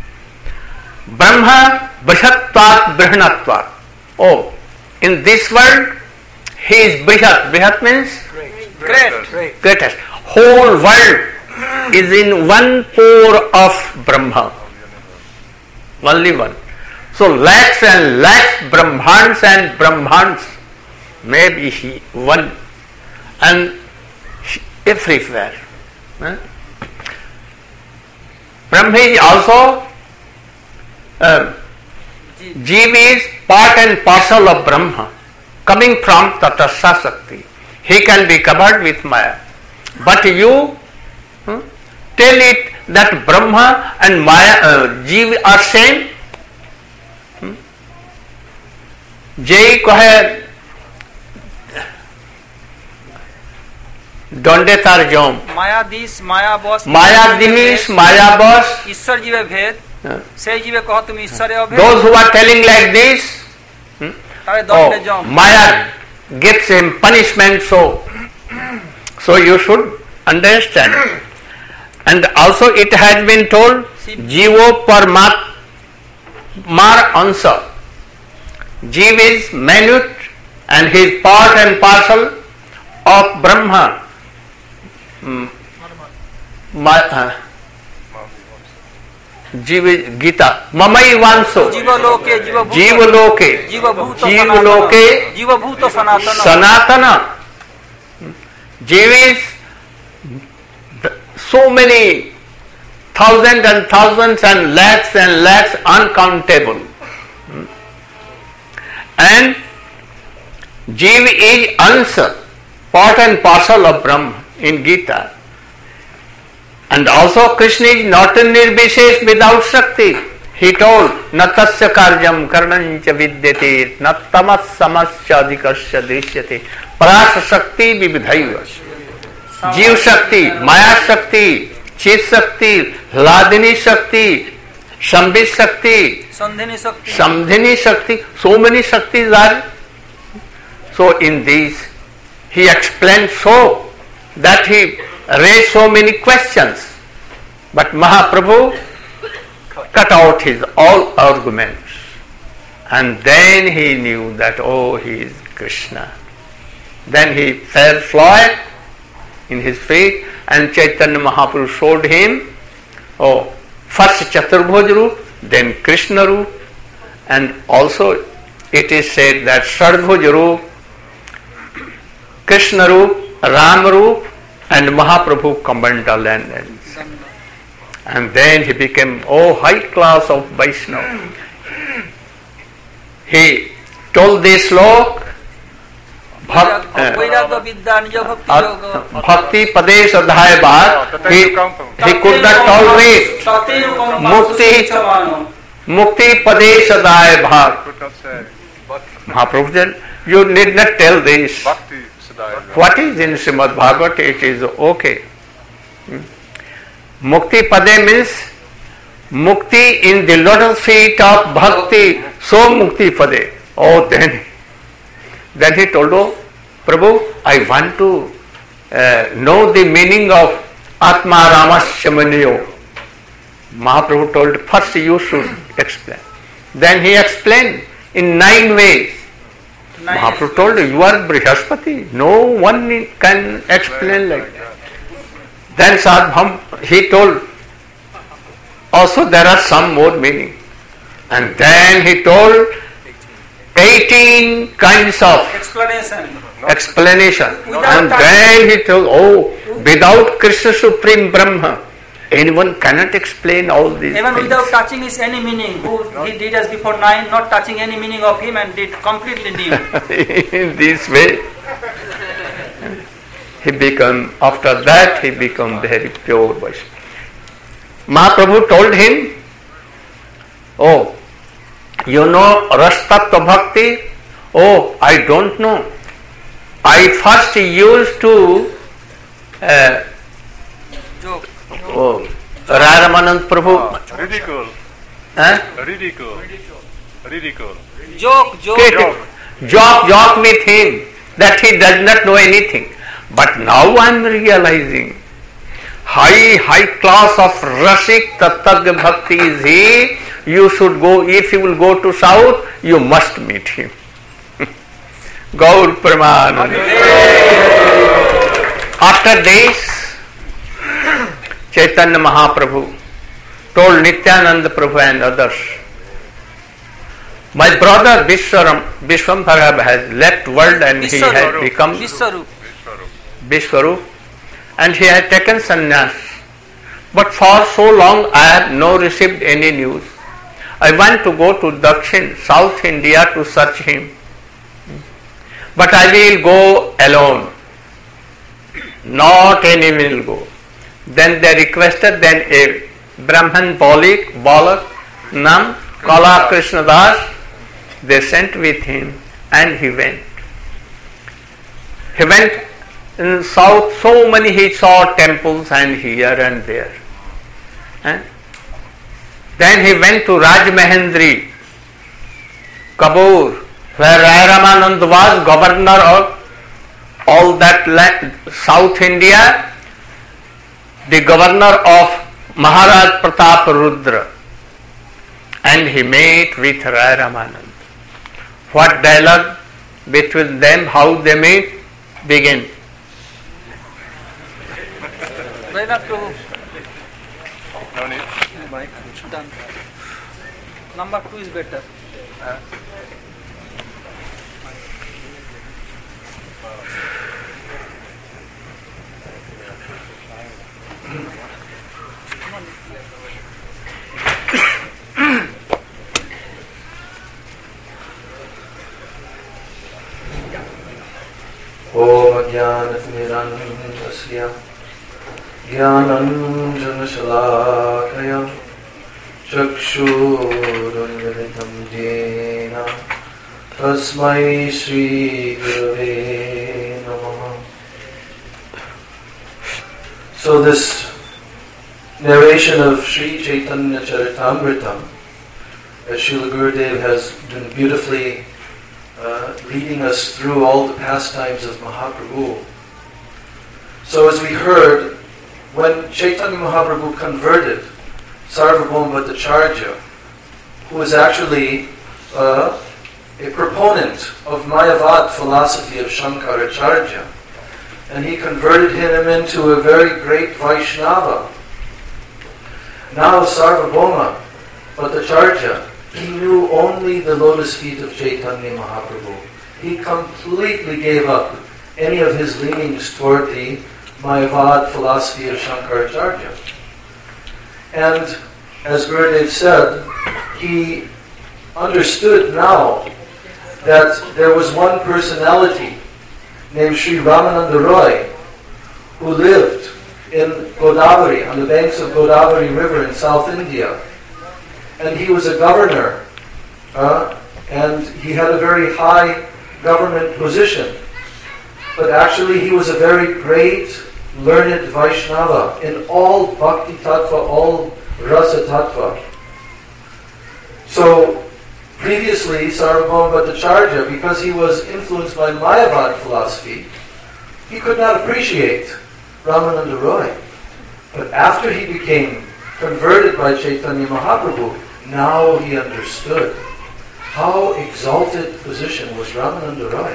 [SPEAKER 1] Brahma Brihatvat Brihanatvat. Oh, in this world he is Brihat. Brihat means
[SPEAKER 2] Great.
[SPEAKER 1] greatest. Whole world is in one pore of Brahma. Only one. So lakhs and lakhs Brahmans and Brahmans may be he one, and everywhere. Brahma is also Jeev is part and parcel of Brahma, coming from Tatastha Shakti. He can be covered with Maya. But you tell it that Brahma and Maya, Jeev are same. Jai कहे दंडे तार जोम
[SPEAKER 2] मायाधीश मायाबस
[SPEAKER 1] मायाधीश मायाबस
[SPEAKER 2] ईश्वर जीवे भेद से जीवे कहो तुम ईश्वर हो भेद
[SPEAKER 1] those who are telling like this Maya gives him punishment, so you should understand. And also it has been told Jivo Parmatmar Ansa. Jeev is minute and he is part and parcel of Brahma. Jeev Gita Mamai Vanso Jivaloke
[SPEAKER 2] Jivabhuta
[SPEAKER 1] Sanatana. Jeev is so many thousands and thousands and lakhs uncountable. And Jeev is answer, part and parcel of Brahma in Gita. And also Krishna is not a nirvishesh without Shakti. He told, Natasya karyam karnancha vidyate, nattamas samasya adhikasya drishyate, prasa Shakti vividhaiva. Jeev Shakti, Maya Shakti, Chit Shakti, Hladini Shakti, Shambhi Shakti, Samdhini Shakti, so many Shaktis are. So in these, he explained so that he raised so many questions. But Mahaprabhu cut out his all arguments. And then he knew that, oh, he is Krishna. Then he fell flat in his feet and Chaitanya Mahaprabhu showed him, oh, first Chaturbhuj Roop, then Krishna Roop, and also it is said that Shadbhuj Roop, Krishna Roop, Ram Roop, and Mahaprabhu combined all ends. And then he became, oh, high class of Vaishnava. He told this slok, Bhakti Padesh Adhaya Bhat, he could not tolerate Mukti Padesh Adhaya Bhat. Mahaprabhu said, you need not tell this. What is in Srimad Bhagavat? It is okay. Mukti Pade means Mukti in the lotus feet of Bhakti. So Mukti Pade. Oh, then he told, oh, Prabhu, I want to know the meaning of Atma Ramasya Maniyo. Mahaprabhu told, first you should explain. Then he explained in 9 ways. Mahaprabhu told, you are Brihaspati. No one can explain like that. Then Sadhbham, he told, also there are some more meaning. And then he told 18 kinds of explanation. And then he told, oh, without Krishna Supreme Brahma, anyone cannot explain all these
[SPEAKER 2] even
[SPEAKER 1] things.
[SPEAKER 2] Without touching his any meaning, who he did as before 9, not touching any meaning of him and did completely new.
[SPEAKER 1] In this way, after that he became very pure Vaishnava. Mahaprabhu told him, oh, you know Rastattva Bhakti? Oh, I don't know. I first used to Raramanand Prabhu.
[SPEAKER 3] Ridicule. Ridicule.
[SPEAKER 1] Joke with him that he does not know anything. But now I am realizing high class of Rasik Tattagya Bhakti is he. You should go, if you will go to south, you must meet him. Gaur Pramananda. After this, Chaitanya Mahaprabhu told Nityananda Prabhu and others, my brother Vishwambara has left world and he has become Vishwarup and he has taken sannyas. But for so long I have not received any news. I want to go to Dakshin, South India to search him. But I will go alone. Not any will go. Then they requested, then a Brahman Balak, Nam, Kala Krishna Das, they sent with him and he went. He went in south, so many he saw temples and here and there. And then he went to Rajmahendri, Kabur, where Rai Ramanand was governor of all that land, South India, the governor of Maharaj Pratap Rudra. And he met with Rai Ramanand. What dialogue between them, how they meet, begin.
[SPEAKER 2] Right up to
[SPEAKER 3] No need.
[SPEAKER 2] mic. Done. Number 2 is better.
[SPEAKER 3] Om Ajnanatimirandasya Jnananjanashalakaya Chakshurunmilitam Jena Tasmai Shri Gurave Namaha. So this narration of Sri Chaitanya Charitamrita, as Srila Gurudev has been beautifully leading us through all the pastimes of Mahaprabhu. So as we heard, when Chaitanya Mahaprabhu converted Sarvabhauma Bhattacharya, who was actually a proponent of Mayavad philosophy of Shankaracharya, and he converted him into a very great Vaishnava. Now Sarvabhauma Bhattacharya, he knew only the lotus feet of Chaitanya Mahaprabhu. He completely gave up any of his leanings toward the Mayavad philosophy of Shankaracharya. And as Gurudev said, he understood now that there was one personality named Sri Ramananda Roy who lived in Godavari, on the banks of Godavari River in South India. And he was a governor, and he had a very high government position. But actually he was a very great, learned Vaishnava in all Bhakti Tattva, all Rasa Tattva. So previously Sarvabhauma Bhattacharya, because he was influenced by Mayavad philosophy, he could not appreciate Ramananda Roy. But after he became converted by Chaitanya Mahaprabhu, now he understood how exalted position was Ramananda Roy.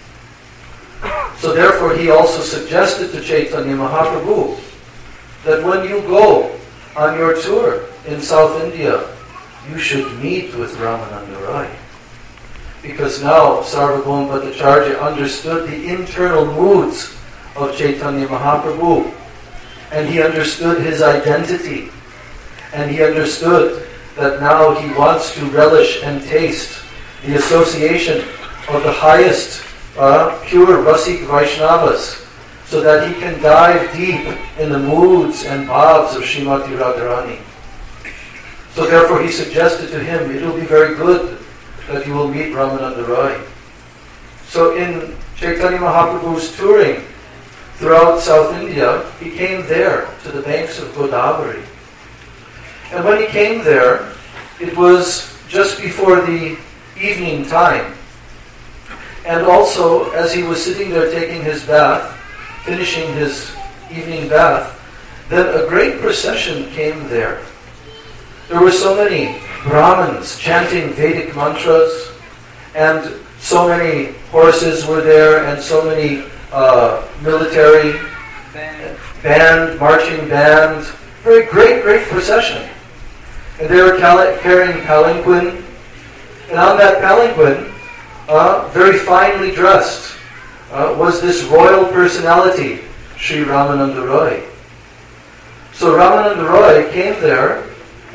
[SPEAKER 3] So therefore he also suggested to Chaitanya Mahaprabhu that when you go on your tour in South India, you should meet with Ramananda Roy. Because now Sarvabhauma Bhattacharya understood the internal moods of Chaitanya Mahaprabhu, and he understood his identity, and he understood that now he wants to relish and taste the association of the highest pure Rasik Vaishnavas, so that he can dive deep in the moods and bhavs of Srimati Radharani. So therefore he suggested to him, it will be very good that you will meet Ramananda Roy. So in Chaitanya Mahaprabhu's touring throughout South India, he came there to the banks of Godavari. And when he came there, it was just before the evening time. And also, as he was sitting there taking his bath, finishing his evening bath, then a great procession came there. There were so many Brahmins chanting Vedic mantras, and so many horses were there, and so many military band, marching band, very great procession. And they were carrying palanquin, and on that palanquin, very finely dressed, was this royal personality, Sri Ramananda Roy. So Ramananda Roy came there,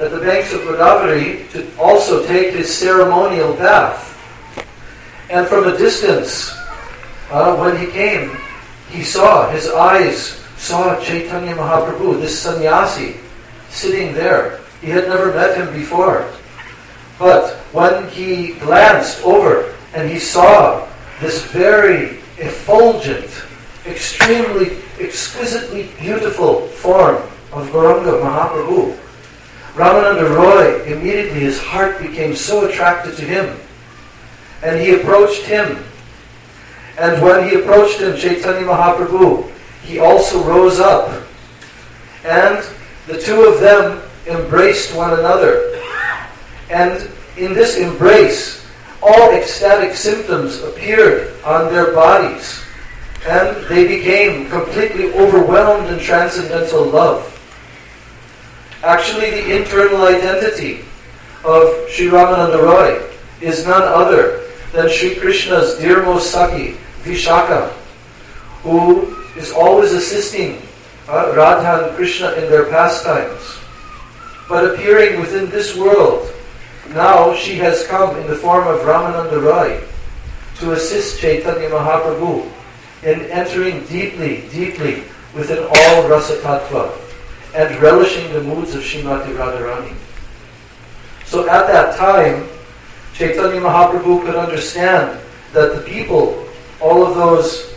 [SPEAKER 3] at the banks of Godavari to also take his ceremonial bath. And from a distance, when he came, his eyes saw Chaitanya Mahaprabhu, this sannyasi, sitting there. He had never met him before. But when he glanced over and he saw this very effulgent, extremely, exquisitely beautiful form of Gauranga Mahaprabhu, Ramananda Roy, immediately his heart became so attracted to him. And he approached him. And when he approached him, Chaitanya Mahaprabhu, he also rose up. And the two of them embraced one another. And in this embrace, all ecstatic symptoms appeared on their bodies. And they became completely overwhelmed in transcendental love. Actually, the internal identity of Sri Ramananda Roy is none other than Sri Krishna's dearmost Saki, Vishaka, who is always assisting Radha and Krishna in their pastimes. But appearing within this world, now she has come in the form of Ramananda Roy to assist Chaitanya Mahaprabhu in entering deeply, deeply within all Rasa Tattva and relishing the moods of Srimati Radharani. So at that time, Chaitanya Mahaprabhu could understand that the people, all of those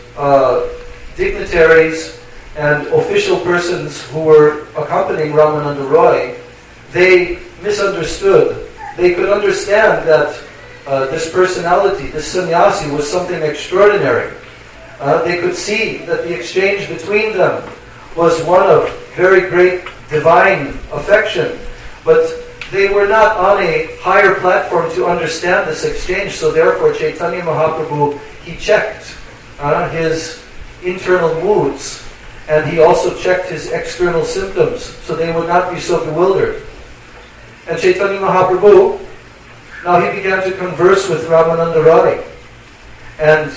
[SPEAKER 3] dignitaries and official persons who were accompanying Ramananda Roy, they misunderstood. They could understand that this personality, this sannyasi, was something extraordinary. They could see that the exchange between them was one of very great divine affection, but they were not on a higher platform to understand this exchange, so therefore Chaitanya Mahaprabhu, he checked his internal moods, and he also checked his external symptoms, so they would not be so bewildered. And Chaitanya Mahaprabhu, now he began to converse with Ramananda Roy, and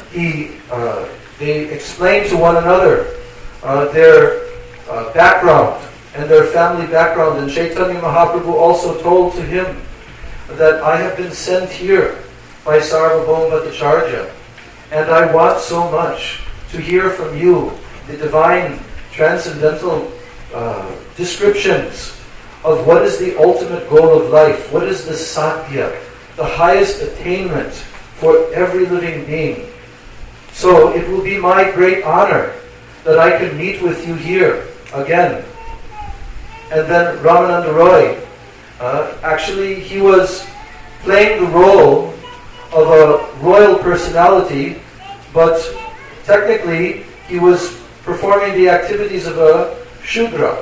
[SPEAKER 3] they explained to one another their background and their family background. And Chaitanya Mahaprabhu also told to him that I have been sent here by Sarvabhauma Bhattacharya, and I want so much to hear from you the divine transcendental descriptions of what is the ultimate goal of life, what is the satya, the highest attainment for every living being. So it will be my great honor that I can meet with you here again. And then Ramananda Roy, actually he was playing the role of a royal personality, but technically he was performing the activities of a Shudra.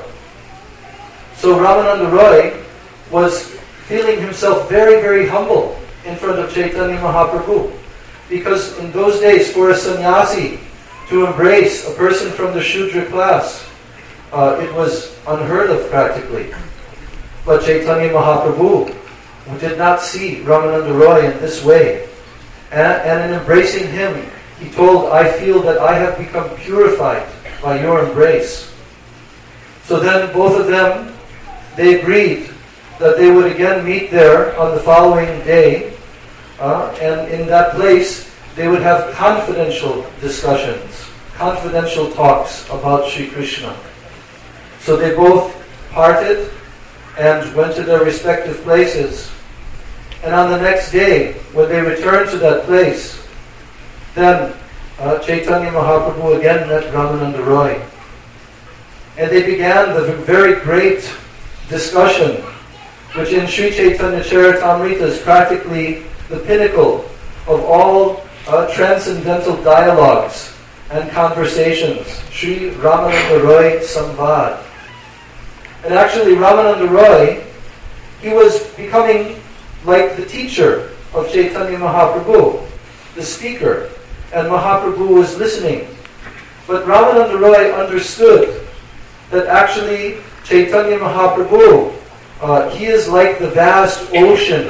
[SPEAKER 3] So Ramananda Roy was feeling himself very, very humble in front of Chaitanya Mahaprabhu. Because in those days, for a sannyasi to embrace a person from the Shudra class, it was unheard of practically. But Chaitanya Mahaprabhu did not see Ramananda Roy in this way. And in embracing him, he told, I feel that I have become purified by your embrace. So then both of them, they agreed that they would again meet there on the following day, and in that place they would have confidential discussions, confidential talks about Sri Krishna. So they both parted and went to their respective places. And on the next day, when they returned to that place, then Chaitanya Mahaprabhu again met Ramananda Roy. And they began the very great discussion, which in Sri Chaitanya Charitamrita is practically the pinnacle of all transcendental dialogues and conversations. Sri Ramananda Roy Samvad. And actually Ramananda Roy, he was becoming like the teacher of Chaitanya Mahaprabhu, the speaker, and Mahaprabhu was listening. But Ramananda Roy understood that actually Chaitanya Mahaprabhu, he is like the vast ocean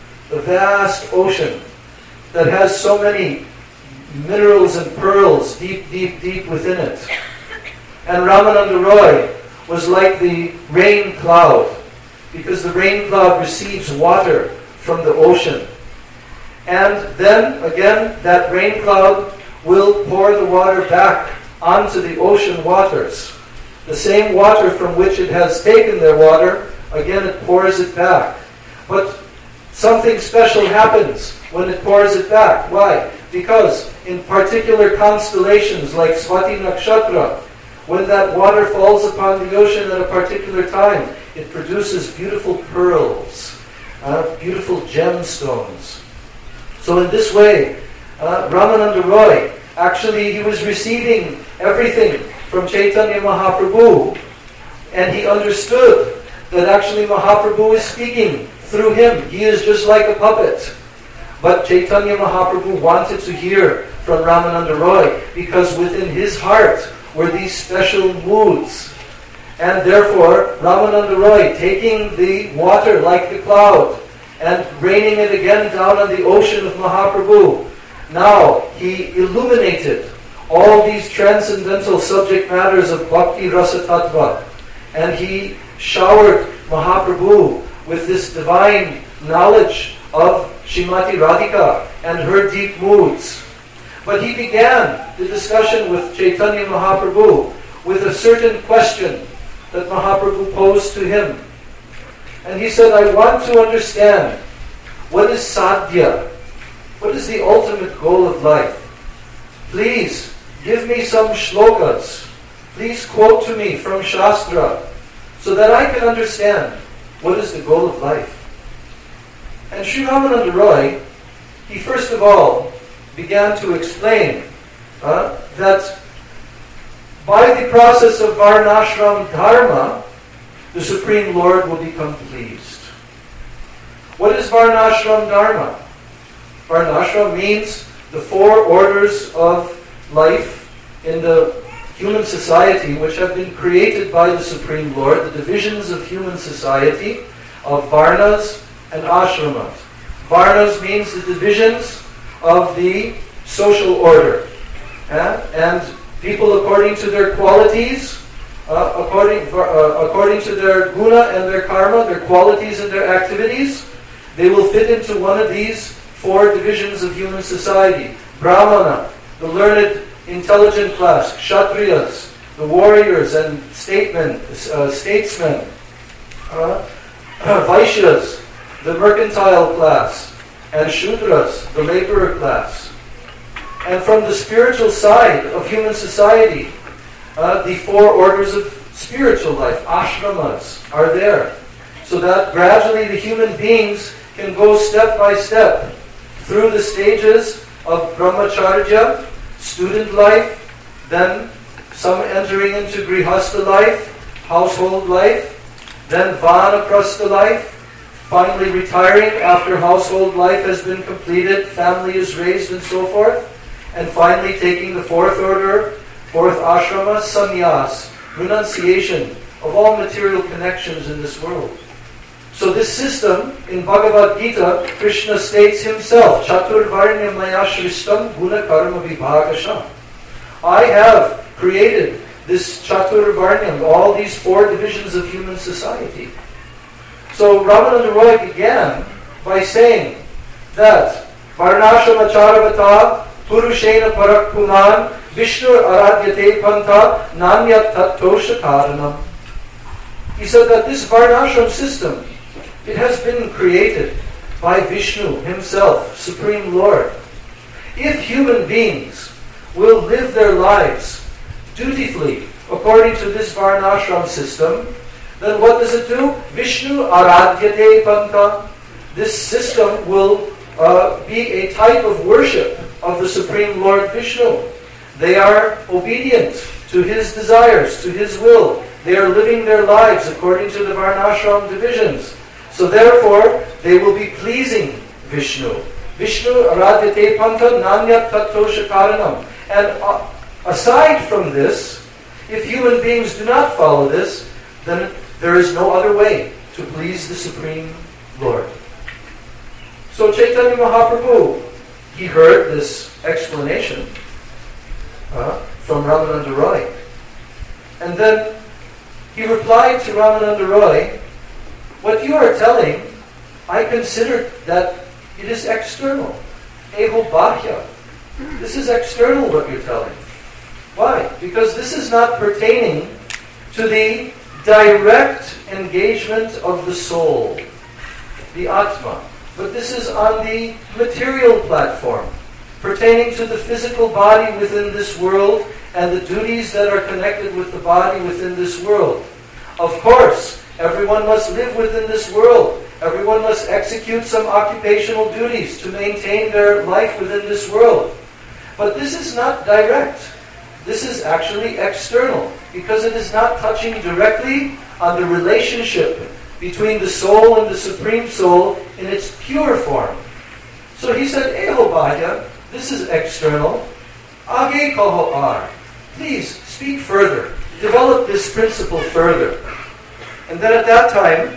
[SPEAKER 3] that has so many minerals and pearls deep, deep, deep within it. And Ramananda Roy was like the rain cloud because the rain cloud receives water from the ocean. And then, again, that rain cloud will pour the water back onto the ocean waters. The same water from which it has taken their water, again it pours it back. But something special happens when it pours it back. Why? Because in particular constellations like Swati Nakshatra, when that water falls upon the ocean at a particular time, it produces beautiful pearls, beautiful gemstones. So in this way, Ramananda Roy, actually he was receiving everything from Chaitanya Mahaprabhu, and he understood that actually Mahaprabhu is speaking through him. He is just like a puppet. But Chaitanya Mahaprabhu wanted to hear from Ramananda Roy because within his heart were these special moods. And therefore, Ramananda Roy, taking the water like the cloud and raining it again down on the ocean of Mahaprabhu, now he illuminated all these transcendental subject matters of Bhakti Rasa Tattva. And he showered Mahaprabhu with this divine knowledge of Srimati Radhika and her deep moods. But he began the discussion with Chaitanya Mahaprabhu with a certain question that Mahaprabhu posed to him. And he said, I want to understand what is sadhya? What is the ultimate goal of life? Please give me some shlokas. Please quote to me from Shastra so that I can understand what is the goal of life. And Sri Ramananda Roy, he first of all began to explain that by the process of Varnashram Dharma, the Supreme Lord will become pleased. What is Varnashram Dharma? Varnashram means the four orders of life in the human society which have been created by the Supreme Lord, the divisions of human society of Varnas and Ashramas. Varnas means the divisions of the social order. And people according to their qualities, according to their guna and their karma, their qualities and their activities, they will fit into one of these four divisions of human society. Brahmana, the learned, intelligent class. Kshatriyas, the warriors and statesmen. Vaishyas, the mercantile class. And Shudras, the laborer class. And from the spiritual side of human society, the four orders of spiritual life, ashramas, are there. So that gradually the human beings can go step by step through the stages of brahmacharya, student life, then some entering into grihastha life, household life, then vanaprastha life, finally retiring after household life has been completed, family is raised and so forth, and finally taking the fourth order, fourth ashrama, sannyas, renunciation of all material connections in this world. So this system, in Bhagavad Gita, Krishna states himself, Chaturvarnya maya shristam guna karma vibhagasham. I have created this Chaturvarnyam, all these four divisions of human society. So Ramananda Roy began by saying that Varnashram acharavata purushena parak puman Vishnu aradyate panta nanyat tattosha karanam. He said that this Varnashram system, it has been created by Vishnu himself, Supreme Lord. If human beings will live their lives dutifully according to this Varnashram system, then what does it do? Vishnu aradyate panta. This system will be a type of worship of the Supreme Lord Vishnu. They are obedient to his desires, to his will. They are living their lives according to the Varnashram divisions. So therefore, they will be pleasing Vishnu. Vishnu aradyate panta nanyat tattosha karanam. And aside from this, if human beings do not follow this, then there is no other way to please the Supreme Lord. So Chaitanya Mahaprabhu, he heard this explanation from Ramananda Roy. And then he replied to Ramananda Roy what you are telling, I consider that it is external. Eho bahya. This is external what you're telling. Why? Because this is not pertaining to the direct engagement of the soul, the Atma. But this is on the material platform, pertaining to the physical body within this world and the duties that are connected with the body within this world. Of course, everyone must live within this world. Everyone must execute some occupational duties to maintain their life within this world. But this is not direct. This is actually external, because it is not touching directly on the relationship between the soul and the Supreme Soul in its pure form. So he said, Eho bahya, this is external. Age kaho ar. Please, speak further. Develop this principle further. And then at that time,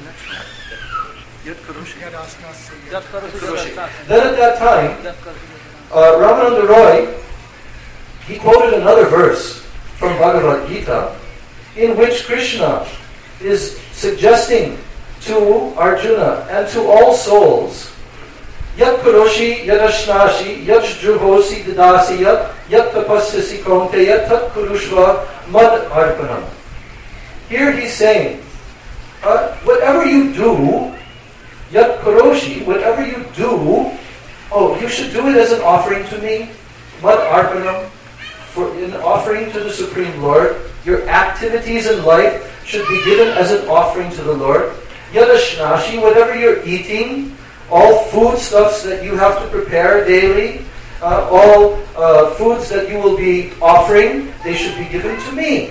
[SPEAKER 3] Ramananda Roy, he quoted another verse from Bhagavad Gita in which Krishna is suggesting to Arjuna and to all souls, Yat karoshi yadashnashi yajjuhosi dadasi yat tapasyasi kaunteya tat kurushva mad arpanam. Here he's saying, whatever you do, yat karoshi, whatever you do, you should do it as an offering to me, mad arpanam, for an offering to the Supreme Lord. Your activities in life should be given as an offering to the Lord. Yadashnashi, whatever you're eating, all foodstuffs that you have to prepare daily, all foods that you will be offering, they should be given to me.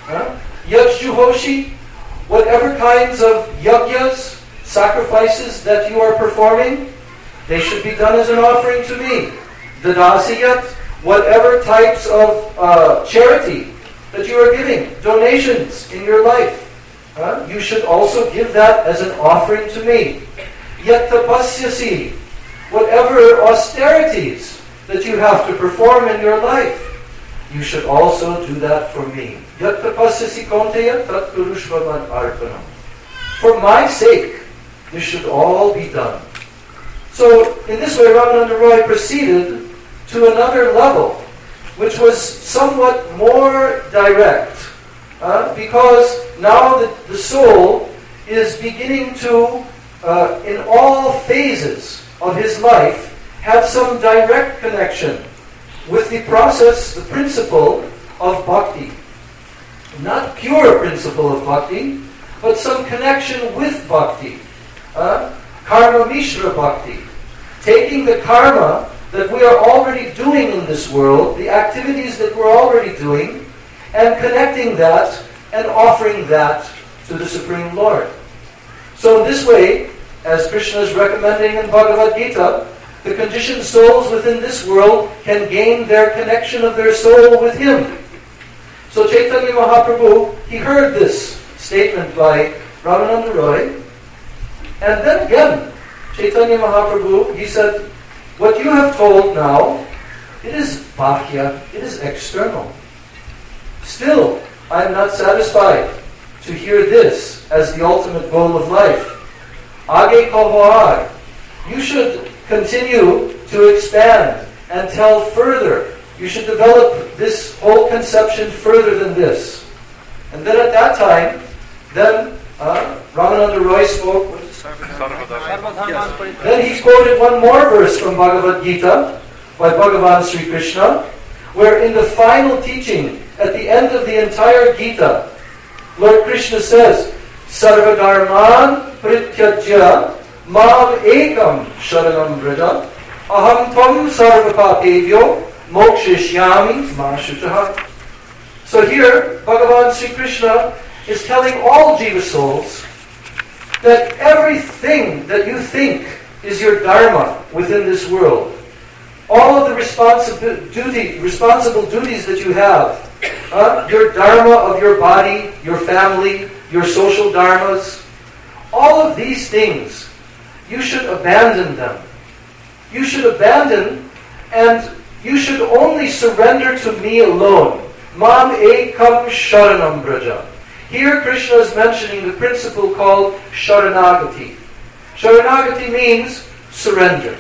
[SPEAKER 3] Yajjuhoshi, whatever kinds of yajnas, sacrifices that you are performing, they should be done as an offering to me. Dadasiyat, whatever types of charity that you are giving, donations in your life, you should also give that as an offering to me. Yat tapasyasi, whatever austerities that you have to perform in your life, you should also do that for me. Yat tapasyasi kaunteya tat kurushva arpanam. For my sake, this should all be done. So, in this way, Ramananda Roy proceeded to another level, which was somewhat more direct, because now the soul is beginning to, in all phases of his life, have some direct connection with the process, the principle of bhakti. Not pure principle of bhakti, but some connection with bhakti. Karma mishra bhakti. Taking the karma that we are already doing in this world, the activities that we're already doing, and connecting that and offering that to the Supreme Lord. So in this way, as Krishna is recommending in Bhagavad Gita, the conditioned souls within this world can gain their connection of their soul with Him. So Chaitanya Mahaprabhu, he heard this statement by Ramananda Roy, and then again, Chaitanya Mahaprabhu, he said, what you have told now, it is bahya, it is external. Still, I am not satisfied to hear this as the ultimate goal of life. Age kahoar, you should continue to expand and tell further. You should develop this whole conception further than this. And then at that time, then Ramananda Roy spoke. Then he quoted one more verse from Bhagavad Gita by Bhagavan Sri Krishna, where in the final teaching, at the end of the entire Gita, Lord Krishna says, Sarva dharman prityajya mam ekam sharanam vraja aham tvam sarva papevyo mokshishyami ma shuchaha. So here, Bhagavan Sri Krishna is telling all Jiva souls that everything that you think is your dharma within this world, all of the responsible duties that you have, your dharma of your body, your family, your social dharmas, all of these things, you should abandon them. You should abandon, and you should only surrender to me alone. Mam ekam sharanam braja. Here Krishna is mentioning the principle called Sharanagati. Sharanagati means surrender.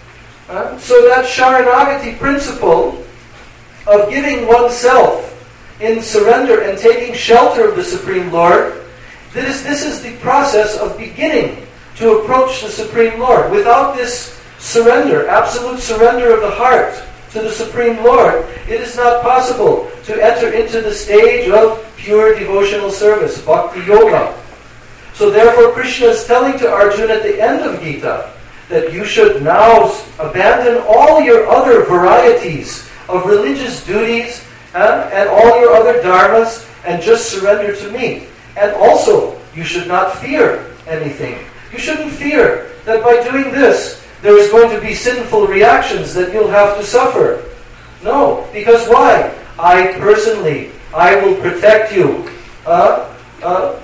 [SPEAKER 3] So that Sharanagati principle of giving oneself in surrender and taking shelter of the Supreme Lord, this is the process of beginning to approach the Supreme Lord. Without this surrender, absolute surrender of the heart to the Supreme Lord, it is not possible to enter into the stage of pure devotional service, Bhakti Yoga. So therefore Krishna is telling to Arjuna at the end of Gita that you should now abandon all your other varieties of religious duties and all your other dharmas and just surrender to me. And also, you should not fear anything. You shouldn't fear that by doing this, there is going to be sinful reactions that you'll have to suffer. No, because why? I will protect you. Sarva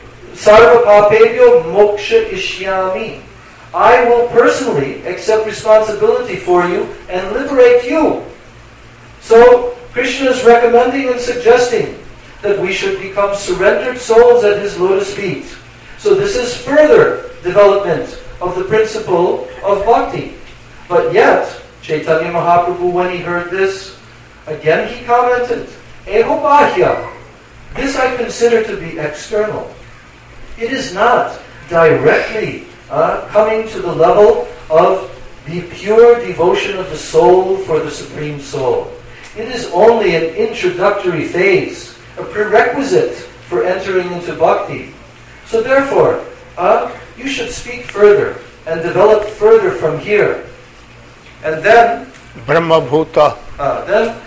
[SPEAKER 3] papebhyo moksha ishyami. I will personally accept responsibility for you and liberate you. So, Krishna is recommending and suggesting that we should become surrendered souls at His lotus feet. So this is further development of the principle of bhakti. But yet, Chaitanya Mahaprabhu, when he heard this, again he commented, Eho bahya. This I consider to be external. It is not directly coming to the level of the pure devotion of the soul for the Supreme Soul. It is only an introductory phase, a prerequisite for entering into bhakti. So therefore, you should speak further and develop further from here. And then
[SPEAKER 1] Brahma Bhuta.
[SPEAKER 3] Then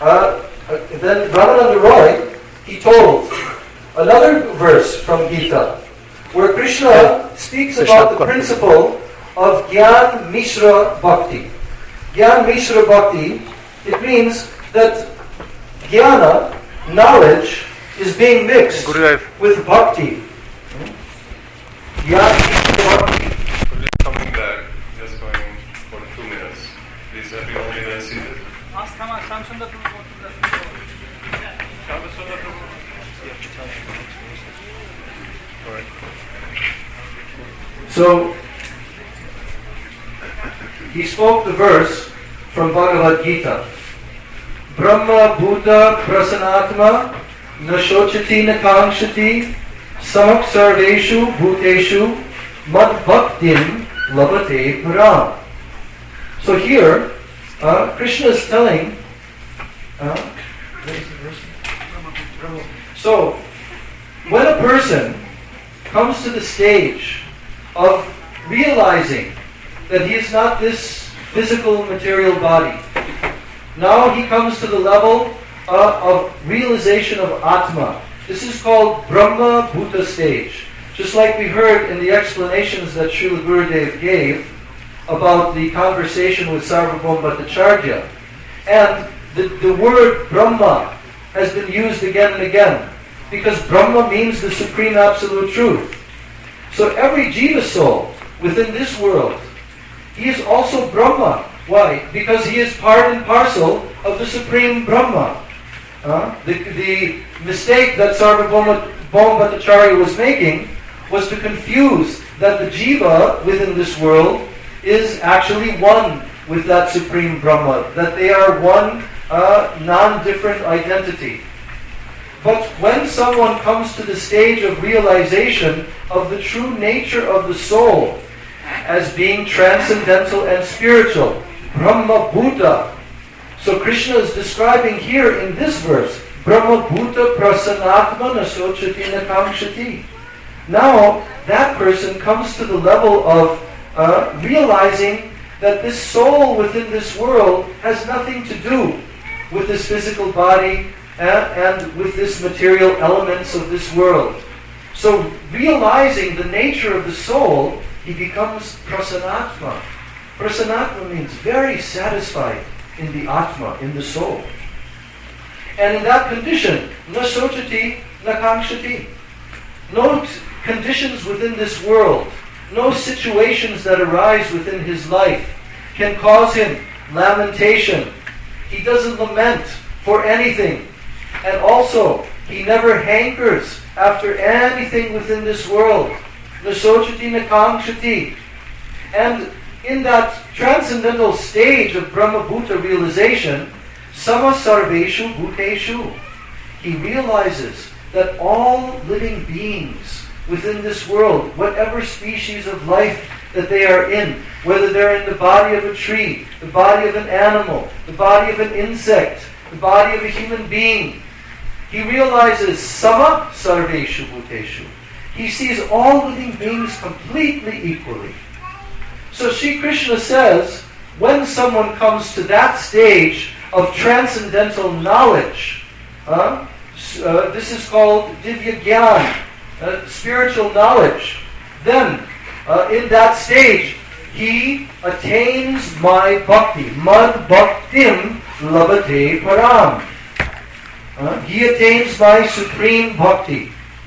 [SPEAKER 3] Ramananda Roy, he told another verse from Gita, where Krishna speaks about the principle of Gyan Mishra Bhakti. Gyan Mishra Bhakti, it means that jnana, knowledge, is being mixed with bhakti. Gyan Mishra Bhakti.
[SPEAKER 4] Coming back, just going for 2 minutes. Please, everyone remain seated.
[SPEAKER 3] So, he spoke the verse from Bhagavad Gita. Brahma Bhuta Prasanatma Na Shochati Na Kankshati Samak Sarveshu Bhuteshu Mad Bhaktin Labate Puram. So here, Krishna is telling, so when a person comes to the stage of realizing that he is not this physical material body, now he comes to the level of realization of Atma. This is called Brahma Bhuta stage. Just like we heard in the explanations that Srila Gurudev gave about the conversation with Sarvabhauma Bhattacharya. And the word Brahma has been used again and again, because Brahma means the supreme absolute truth. So every jiva soul within this world, he is also Brahma. Why? Because he is part and parcel of the supreme Brahma. The mistake that Sarvabhauma Bhattacharya was making was to confuse that the jiva within this world is actually one with that supreme Brahma, that they are one non-different identity. But when someone comes to the stage of realization of the true nature of the soul as being transcendental and spiritual, Brahma Bhuta. So Krishna is describing here in this verse, Brahma Bhuta Prasanatma Nasochati Nakamshati. Now, that person comes to the level of realizing that this soul within this world has nothing to do with this physical body and with this material elements of this world. So, realizing the nature of the soul, he becomes Prasanatma. Prasanatma means very satisfied in the Atma, in the soul. And in that condition, na sochati, na kankshati. No conditions within this world, no situations that arise within his life can cause him lamentation. He doesn't lament for anything. And also, He never hankers after anything within this world. Nasochati nakangshati. And in that transcendental stage of Brahma-bhuta realization, sama sarveshu bhuteshu, he realizes that all living beings within this world, whatever species of life that they are in, whether they're in the body of a tree, the body of an animal, the body of an insect, the body of a human being, he realizes sama sarveshu bhuteshu. He sees all living beings completely equally. So Sri Krishna says, when someone comes to that stage of transcendental knowledge, this is called divya gyan, spiritual knowledge, then in that stage he attains my bhakti, mad bhaktim labate param. He attains my supreme bhakti.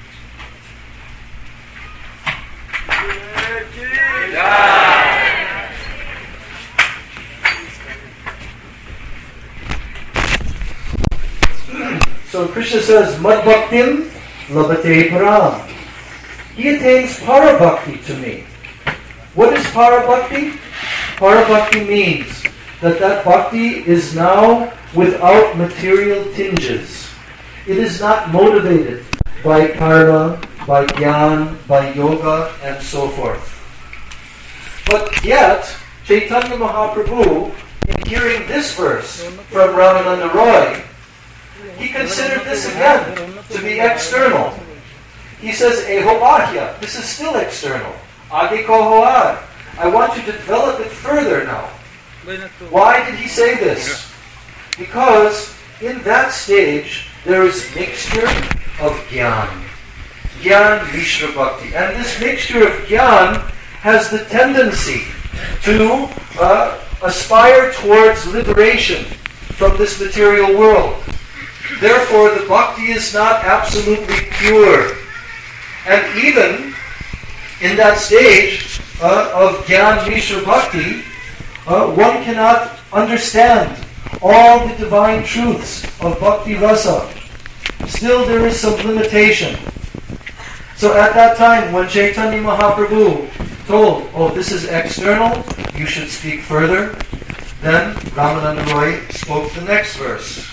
[SPEAKER 3] So Krishna says, mad bhaktim labate param. He attains para bhakti to me. What is para bhakti? Para bhakti means that bhakti is now without material tinges. It is not motivated by karma, by jnana, by yoga, and so forth. But yet, Chaitanya Mahaprabhu, in hearing this verse from Ramananda Roy, he considered this again to be external. He says, Eho bahya, this is still external. Age kohoar, I want you to develop it further now. Why did he say this? Because in that stage, there is mixture of Gyan. Gyan Vishnu Bhakti. And this mixture of Gyan has the tendency to aspire towards liberation from this material world. Therefore, the bhakti is not absolutely pure. And even in that stage of Gyan Vishnu Bhakti, one cannot understand all the divine truths of Bhakti Rasa. Still, there is some limitation. So at that time, when Chaitanya Mahaprabhu told, oh, this is external, you should speak further, then Ramananda Roy spoke the next verse.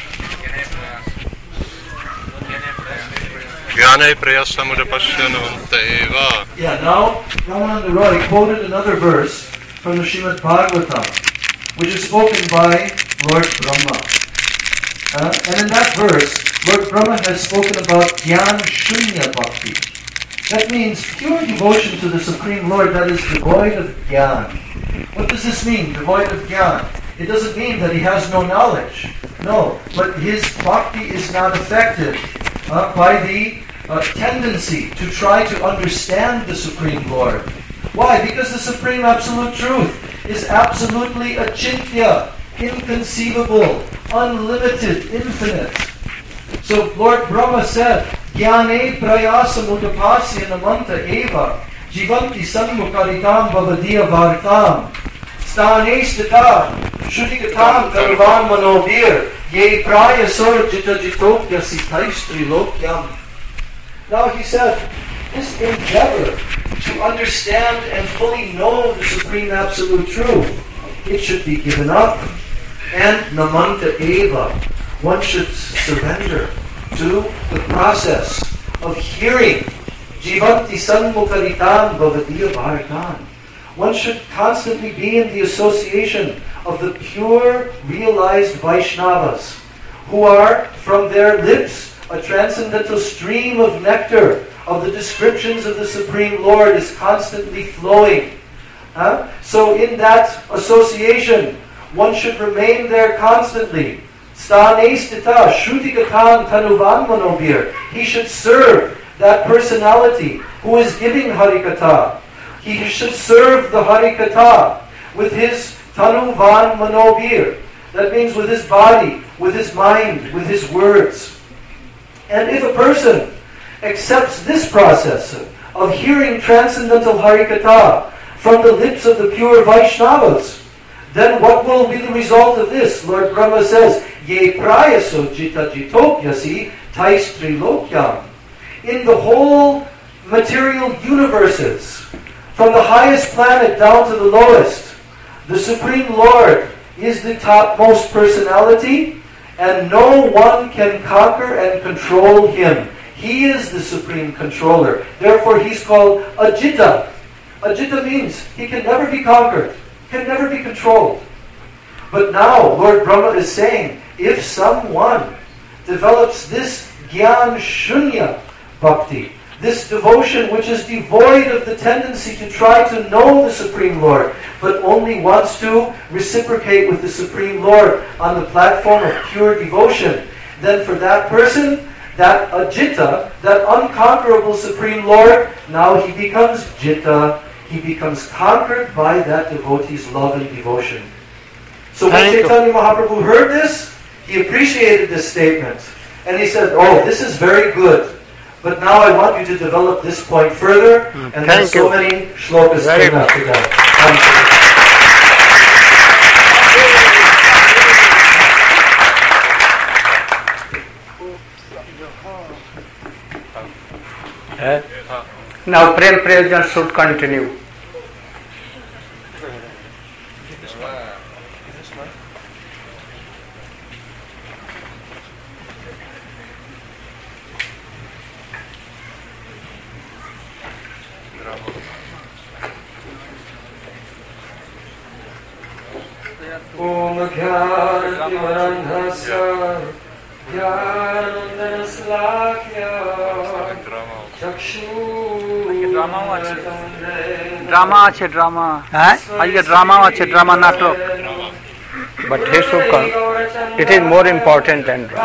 [SPEAKER 3] Yeah, now Ramananda Roy quoted another verse from the Srimad Bhagavatam, which is spoken by Lord Brahma. And in that verse, Lord Brahma has spoken about Gyan Shunya Bhakti. That means pure devotion to the Supreme Lord that is devoid of Gyan. What does this mean, devoid of Gyan? It doesn't mean that he has no knowledge. No, but his bhakti is not affected by the tendency to try to understand the Supreme Lord. Why? Because the Supreme Absolute Truth is absolutely achintya, inconceivable, unlimited, infinite. So Lord Brahma said, Jnane prayasa mutapasya namanta eva jivanti sanmukaritam bhavadiya vartam stane stita shuddhikatam karvan manovir ye prayasor jita jitokya sitaistri lokyam. Now he said, this endeavor to understand and fully know the Supreme Absolute Truth, it should be given up. And namanta eva, one should surrender to the process of hearing jivanti sanmukaritam bhavadiya bharatan. One should constantly be in the association of the pure, realized Vaishnavas, who are, from their lips, a transcendental stream of nectar of the descriptions of the Supreme Lord is constantly flowing. So in that association, one should remain there constantly. Stane stita shrutikatan tanuvan manovir. He should serve that personality who is giving Harikatha. He should serve the Harikatha with his tanuvan manovir. That means with his body, with his mind, with his words. And if a person accepts this process of hearing transcendental Harikatha from the lips of the pure Vaishnavas, then what will be the result of this? Lord Brahma says, Ye prayaso jita jitokyasi Taistri Lokyam. In the whole material universes, from the highest planet down to the lowest, the Supreme Lord is the topmost personality, and no one can conquer and control him. He is the supreme controller. Therefore, he's called Ajita. Ajita means he can never be conquered, can never be controlled. But now, Lord Brahma is saying, if someone develops this Gyan Shunya Bhakti, this devotion which is devoid of the tendency to try to know the Supreme Lord, but only wants to reciprocate with the Supreme Lord on the platform of pure devotion, then for that person, that Ajita, that unconquerable Supreme Lord, now he becomes Jita. He becomes conquered by that devotee's love and devotion. So when Chaitanya Mahaprabhu heard this, he appreciated this statement. And he said, oh, this is very good. But now I want you to develop this point further. And then so many shlokas came after that.
[SPEAKER 1] Now Prem Prayojan should continue.
[SPEAKER 5] Om Gyanatimarandhasya Gyanandanaslavya
[SPEAKER 2] drama আছে drama আজকে drama আছে drama নাটক
[SPEAKER 1] But he should come. It is more important than drama.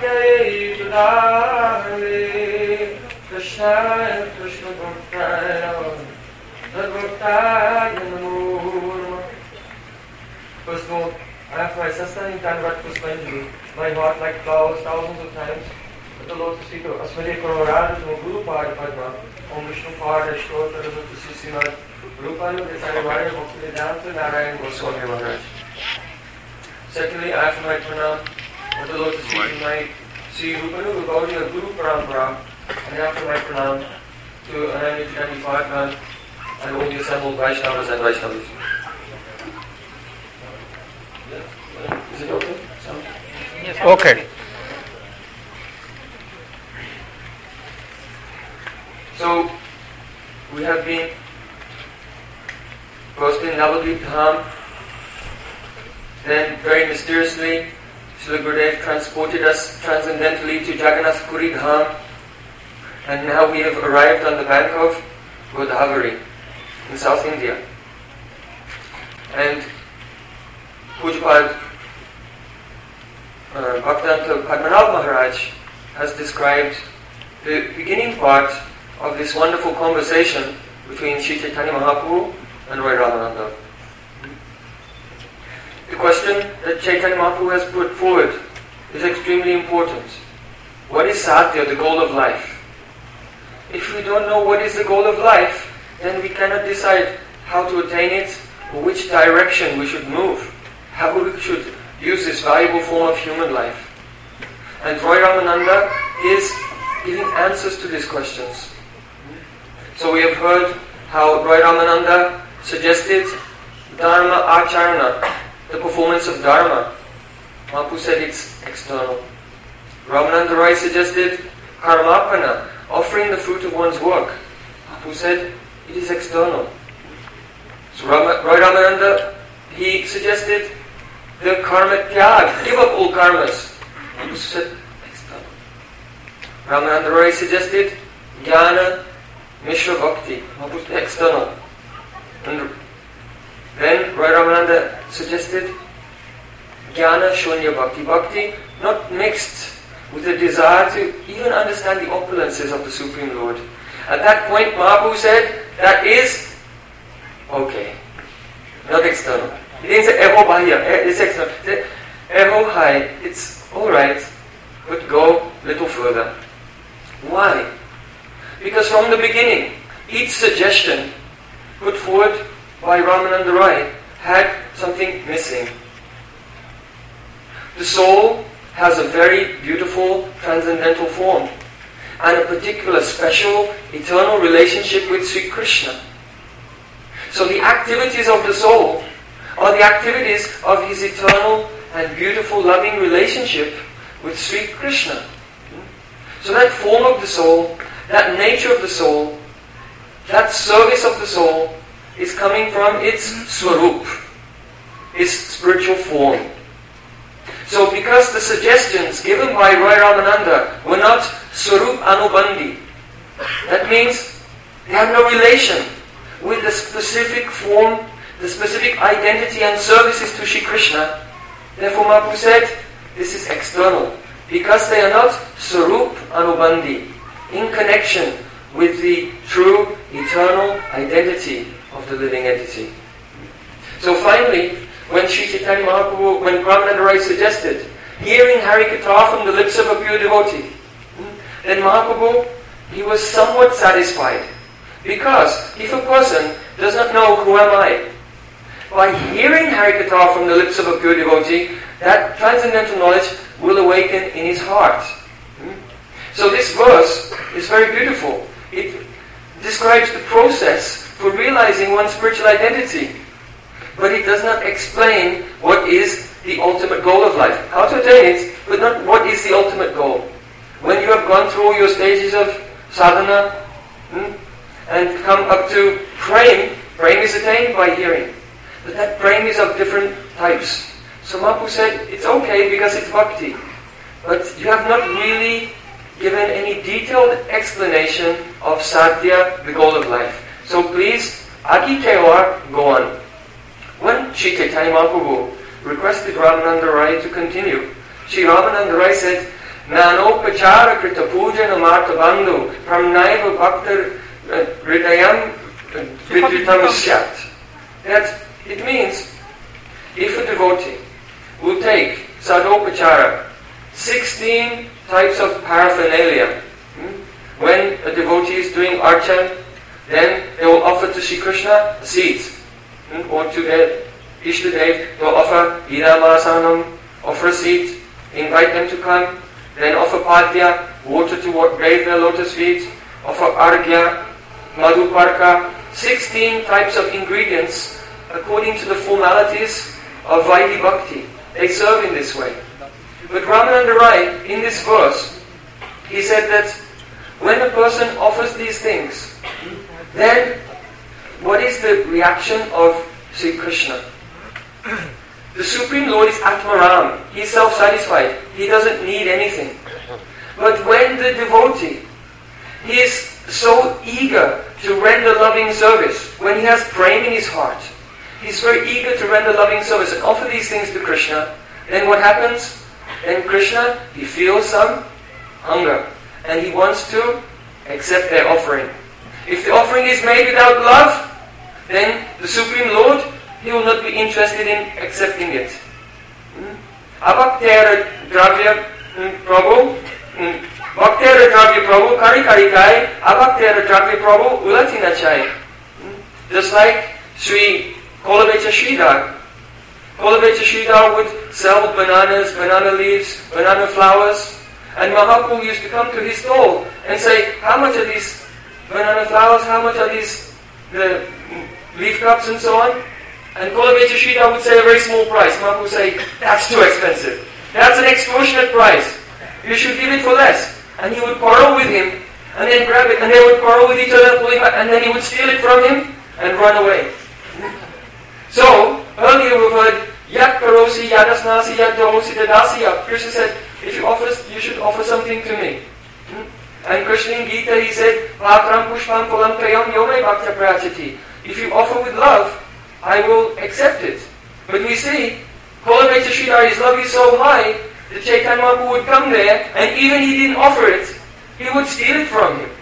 [SPEAKER 5] First of all, I have my sustaining Tanvat Puspanjali. My heart like flowers thousands of times. But the Lord Sita, Asmade Kororada to Guru Pada Padma, Om Vishnu Pada Shkota to Susimad, Rupanu, the Sarivaya, Bhaktivedanta, Narayan Goswami Maharaj. Secondly, I have my pranam of the Lord Sita, my Sri Rupanu, the Gaudi of Guru Parampara, and after my pranam to Anandita Padma and all the assembled Vaishnavas and Vaishnavas. Is it okay?
[SPEAKER 2] Yes.
[SPEAKER 1] Okay.
[SPEAKER 5] So, we have been first in Navadvip Dham, then very mysteriously, Srila Gurudev transported us transcendentally to Jagannath Puri Dham, and now we have arrived on the bank of Godavari in South India. And Pujapad Bhaktivedanta Padmanabh Maharaj has described the beginning part of this wonderful conversation between Sri Chaitanya Mahaprabhu and Roy Ramananda. The question that Chaitanya Mahaprabhu has put forward is extremely important. What is Satya, the goal of life? If we don't know what is the goal of life, then we cannot decide how to attain it or which direction we should move, how we should use this valuable form of human life. And Roy Ramananda is giving answers to these questions. So we have heard how Roy Ramananda suggested Dharma Acharana, the performance of Dharma. Mahaprabhu said it's external. Ramananda Roy suggested Karmapana, offering the fruit of one's work. Mahaprabhu said it is external. So Roy Ramananda, he suggested the karma tyag, give up all karmas. Mahaprabhu said external. Ramananda Roy suggested Jnana Mishra Bhakti, external. And then Roy Ramananda suggested Jnana Shunya Bhakti, Bhakti not mixed with the desire to even understand the opulences of the Supreme Lord. At that point, Mahaprabhu said, that is okay, not external. He didn't say eho bahya, it's external. He said eho hai, it's alright, but go little further. Why? Because from the beginning, each suggestion put forward by Ramananda Roy had something missing. The soul has a very beautiful transcendental form and a particular special eternal relationship with Sri Krishna. So the activities of the soul are the activities of his eternal and beautiful loving relationship with Sri Krishna. So that form of the soul, that nature of the soul, that service of the soul is coming from its swarup, its spiritual form. So because the suggestions given by Roy Ramananda were not swarup anubandhi, that means they have no relation with the specific form, the specific identity and services to Shri Krishna. Therefore Mahaprabhu said, this is external. Because they are not swarup anubandhi, in connection with the true eternal identity of the living entity. So finally, when Sri Chaitanya Mahaprabhu, when Ramananda Rai suggested hearing Harikatha from the lips of a pure devotee, then Mahaprabhu, he was somewhat satisfied. Because if a person does not know who am I, by hearing Harikatha from the lips of a pure devotee, that transcendental knowledge will awaken in his heart. So this verse is very beautiful. It describes the process for realizing one's spiritual identity. But it does not explain what is the ultimate goal of life. How to attain it, but not what is the ultimate goal. When you have gone through all your stages of sadhana and come up to prema, prema is attained by hearing. But that prema is of different types. So Mahaprabhu said, it's okay because it's bhakti. But you have not really given any detailed explanation of sadhya, the goal of life. So please, Agi Kewar, go on. When Sri Chaitanya Mahaprabhu requested Ramananda Rai to continue, Sri Ramananda Rai said, Nanopachara krita pujana marta bandhu pramnaiva bhaktar hridayam vidritam syat. That it means, if a devotee will take sadopachara, 16 types of paraphernalia. When a devotee is doing archan, then they will offer to Sri Krishna seeds. Or to their Ishtadev, they will offer Idamasanam, offer a seed, invite them to come, then offer Padya, water to bathe their lotus feet, offer Argya, Madhuparka, 16 types of ingredients according to the formalities of Vaidhi Bhakti. They serve in this way. But Ramananda Rai, in this verse, he said that when a person offers these things, then what is the reaction of Sri Krishna? The Supreme Lord is Atmaram. He is self-satisfied. He doesn't need anything. But when the devotee, he is so eager to render loving service, when he has prema in his heart, he's very eager to render loving service and offer these things to Krishna, then what happens? Then Krishna, he feels some hunger and he wants to accept their offering. If the offering is made without love, then the Supreme Lord, he will not be interested in accepting it. Abhaktera dravya prabhu, bhaktera dravya prabhu, kari kari kai, abhaktera dravya prabhu, ulatina chai. Just like Sri Kolavecha Sridhar. Kolavecha Sridhar would sell bananas, banana leaves, banana flowers, and Mahaprabhu used to come to his stall and say, how much are these banana flowers, how much are these the leaf cups and so on? And Kolavecha Sridhar would say a very small price. Mahaprabhu would say, that's too expensive. That's an extortionate price. You should give it for less. And he would quarrel with him, and then grab it, and they would quarrel with each other, pulling back, and then he would steal it from him and run away. So, earlier we've heard, Yat karosi, yadasnasi, yat dahosi, dadasi. Krishna said, if you offer, you should offer something to me. And Krishna in Gita, he said, Patram pushpam kolam prayam yome bhaktya prachati. If you offer with love, I will accept it. But we see, Kolavecha Sridhar, his love is so high, that Chaitanya Mahaprabhu would come there, and even he didn't offer it, he would steal it from him.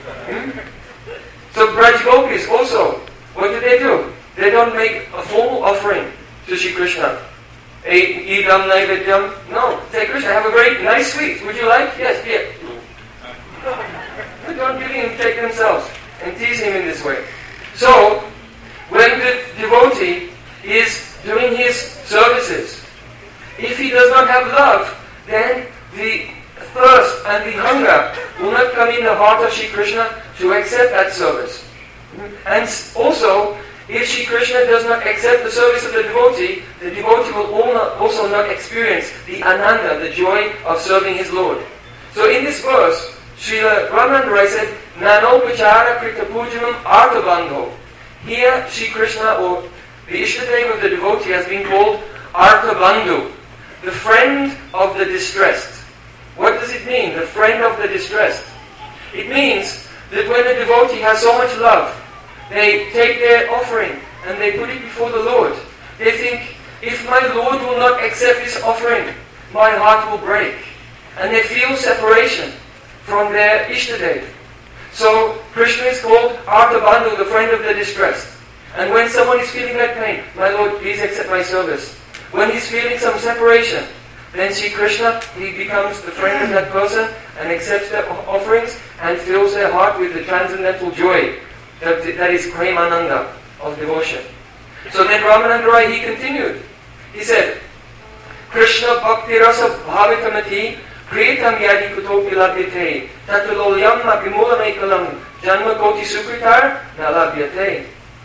[SPEAKER 5] So Braj Gopis also, what do? They don't make a formal offering to Shri Krishna. Idam naivedyam. No. Say, Krishna, I have a very nice sweet. Would you like? Yes, here. They don't really take themselves and tease him in this way. So, when the devotee is doing his services, if he does not have love, then the thirst and the hunger will not come in the heart of Shri Krishna to accept that service. And also, if Shri Krishna does not accept the service of the devotee will also not experience the ananda, the joy of serving his Lord. So in this verse, Srila Ramananda Rai said, Nanopachara krita pujanam arthabandho. Here, Shri Krishna, or the Ishtadev of the devotee, has been called Arthabandhu, the friend of the distressed. What does it mean, the friend of the distressed? It means that when a devotee has so much love, they take their offering and they put it before the Lord. They think, if my Lord will not accept this offering, my heart will break. And they feel separation from their Ishtadev. So Krishna is called Arthabandhu, the friend of the distressed. And when someone is feeling that pain, my Lord, please accept my service. When he's feeling some separation, then Sri Krishna, he becomes the friend of that person and accepts their offerings and fills their heart with the transcendental joy that is Premananda of devotion. So then Ramananda Rai, he continued. He said, Krishna bhakti rasa bhavitamati kritam yadi kutopi labhyate tatalolyam abhimulamekalam janma koti sukritar na labhyate.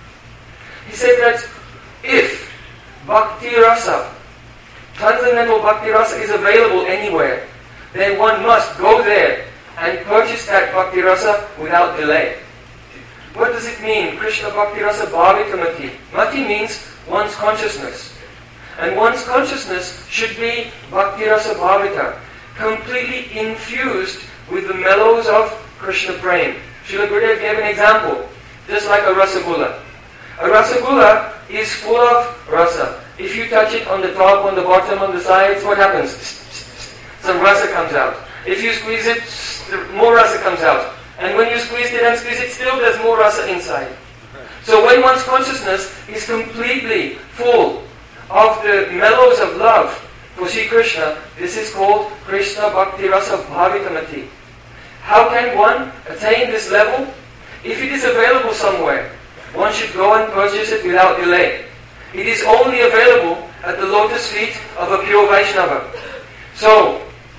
[SPEAKER 5] He said that if bhakti rasa, transcendental bhakti rasa is available anywhere, then one must go there and purchase that bhakti rasa without delay. What does it mean? Krishna bhakti rasa bhavita mati. Mati means one's consciousness. And one's consciousness should be bhakti rasa bhavita, completely infused with the mellows of Krishna prema. Srila Gurudev gave an example, just like a rasagulla. A rasagulla is full of rasa. If you touch it on the top, on the bottom, on the sides, what happens? Some rasa comes out. If you squeeze it, more rasa comes out. And when you squeeze it and squeeze it, still there's more rasa inside. So when one's consciousness is completely full of the mellows of love for Sri Krishna, this is called Krishna Bhakti Rasa Bhavitamati. How can one attain this level? If it is available somewhere, one should go and purchase it without delay. It is only available at the lotus feet of a pure Vaishnava. So,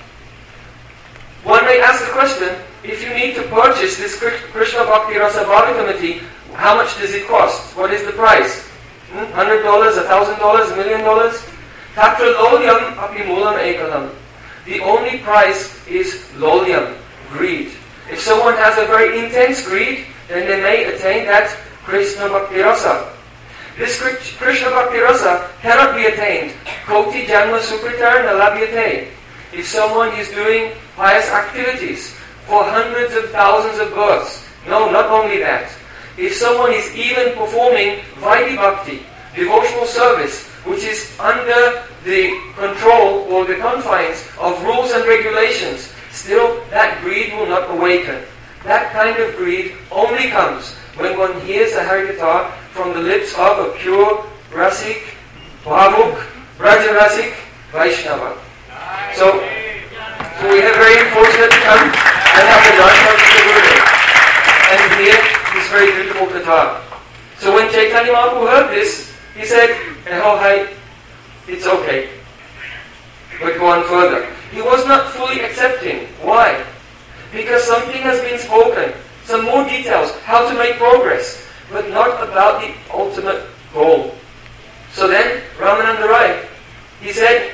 [SPEAKER 5] one may ask the question, if you need to purchase this Krishna Bhakti Rasa Bhavitamati, how much does it cost? What is the price? $100, $1,000, $1 million? Tatra lolyam api mulam ekalam. The only price is lolyam, greed. If someone has a very intense greed, then they may attain that Krishna Bhakti Rasa. This Krishna Bhakti Rasa cannot be attained. Koti janma sukritar na labhyate. If someone is doing pious activities for hundreds of thousands of births, no, not only that. If someone is even performing Vaidhi Bhakti, devotional service, which is under the control or the confines of rules and regulations, still that greed will not awaken. That kind of greed only comes when one hears the Harikatha from the lips of a pure Rasik, Bhavuk, Brajarasik, Vaishnava. So we are very fortunate to come and have the darshan of the Gurudev and hear this very beautiful katha. So when Chaitanya Mahaprabhu heard this, he said, oh hi, it's okay, but go on further. He was not fully accepting. Why? Because something has been spoken, some more details, how to make progress, but not about the ultimate goal. So then, Ramananda Rai, he said,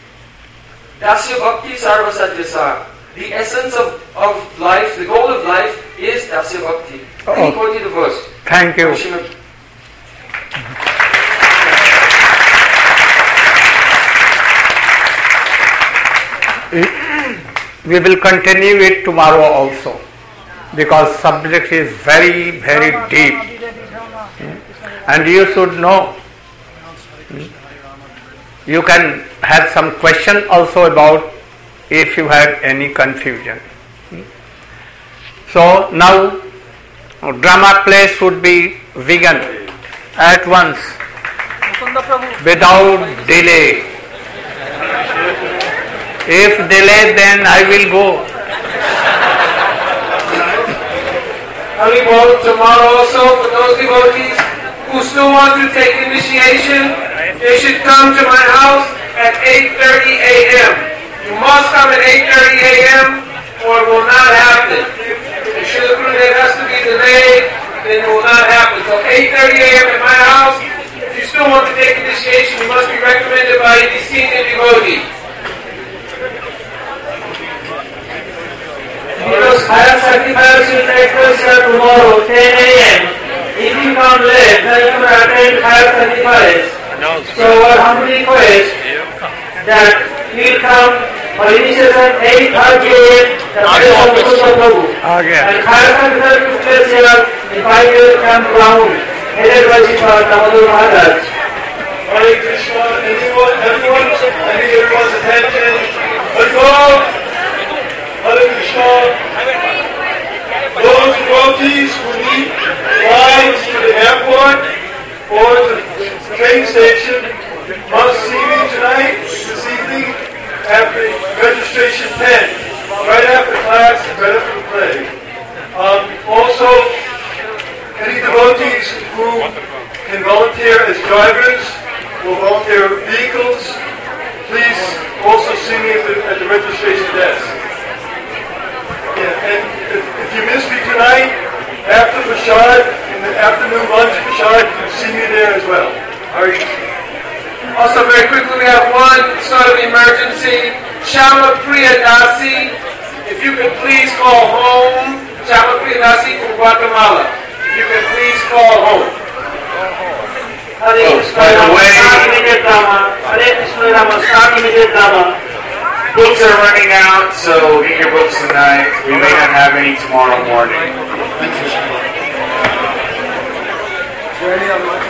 [SPEAKER 5] Dasya Bhakti Sarva Satyasar. The essence of life, the goal of life is Dasya Bhakti. Then he quoted the verse.
[SPEAKER 1] Thank you. We will continue it tomorrow also, because subject is very, very deep. And you should know, you can have some question also about if you have any confusion. So now drama play should be begun at once, without delay. If delay, then I will go.
[SPEAKER 6] Haribol, tomorrow also for those devotees who still want to take initiation, they should come to my house at 8:30 a.m. You must come at 8:30 a.m. or it will not happen. If Srila Gurudev has to be delayed, then it will not happen. So 8:30 a.m. at my house. If you still want to take initiation, you must be recommended by a senior devotee.
[SPEAKER 2] Because fire sacrifice will take place here tomorrow, 10 a.m. If you come late, then you will attend fire sacrifice. So our humble request that you will come for initiation 8:30 a.m. the place of Krishna Prabhu. And fire sacrifice will take place here in 5-year camp ground, headed by Srila Damodar Maharaj.
[SPEAKER 7] Hare Krishna, everyone, I need everyone's attention. Let's go! Hare Krishna. Those devotees who need rides to the airport or to the train station must see me tonight, this evening, after registration 10, right after class, right after the play. Also, any devotees who can volunteer as drivers or volunteer vehicles, please also see me at the registration desk. Yeah, and if you miss me tonight, after Prashad, in the afternoon lunch Prashad, you can see me there as well.
[SPEAKER 6] Also, very quickly, we have one sort of emergency. Shama Priya Dasi, if you could please call home. Shama Priya Dasi from Guatemala. If you could please call home.
[SPEAKER 2] Hare Krishna, start immediate drama. Hare Krishna, start immediate drama.
[SPEAKER 8] Books are running out, so get your books tonight. We may not have any tomorrow morning.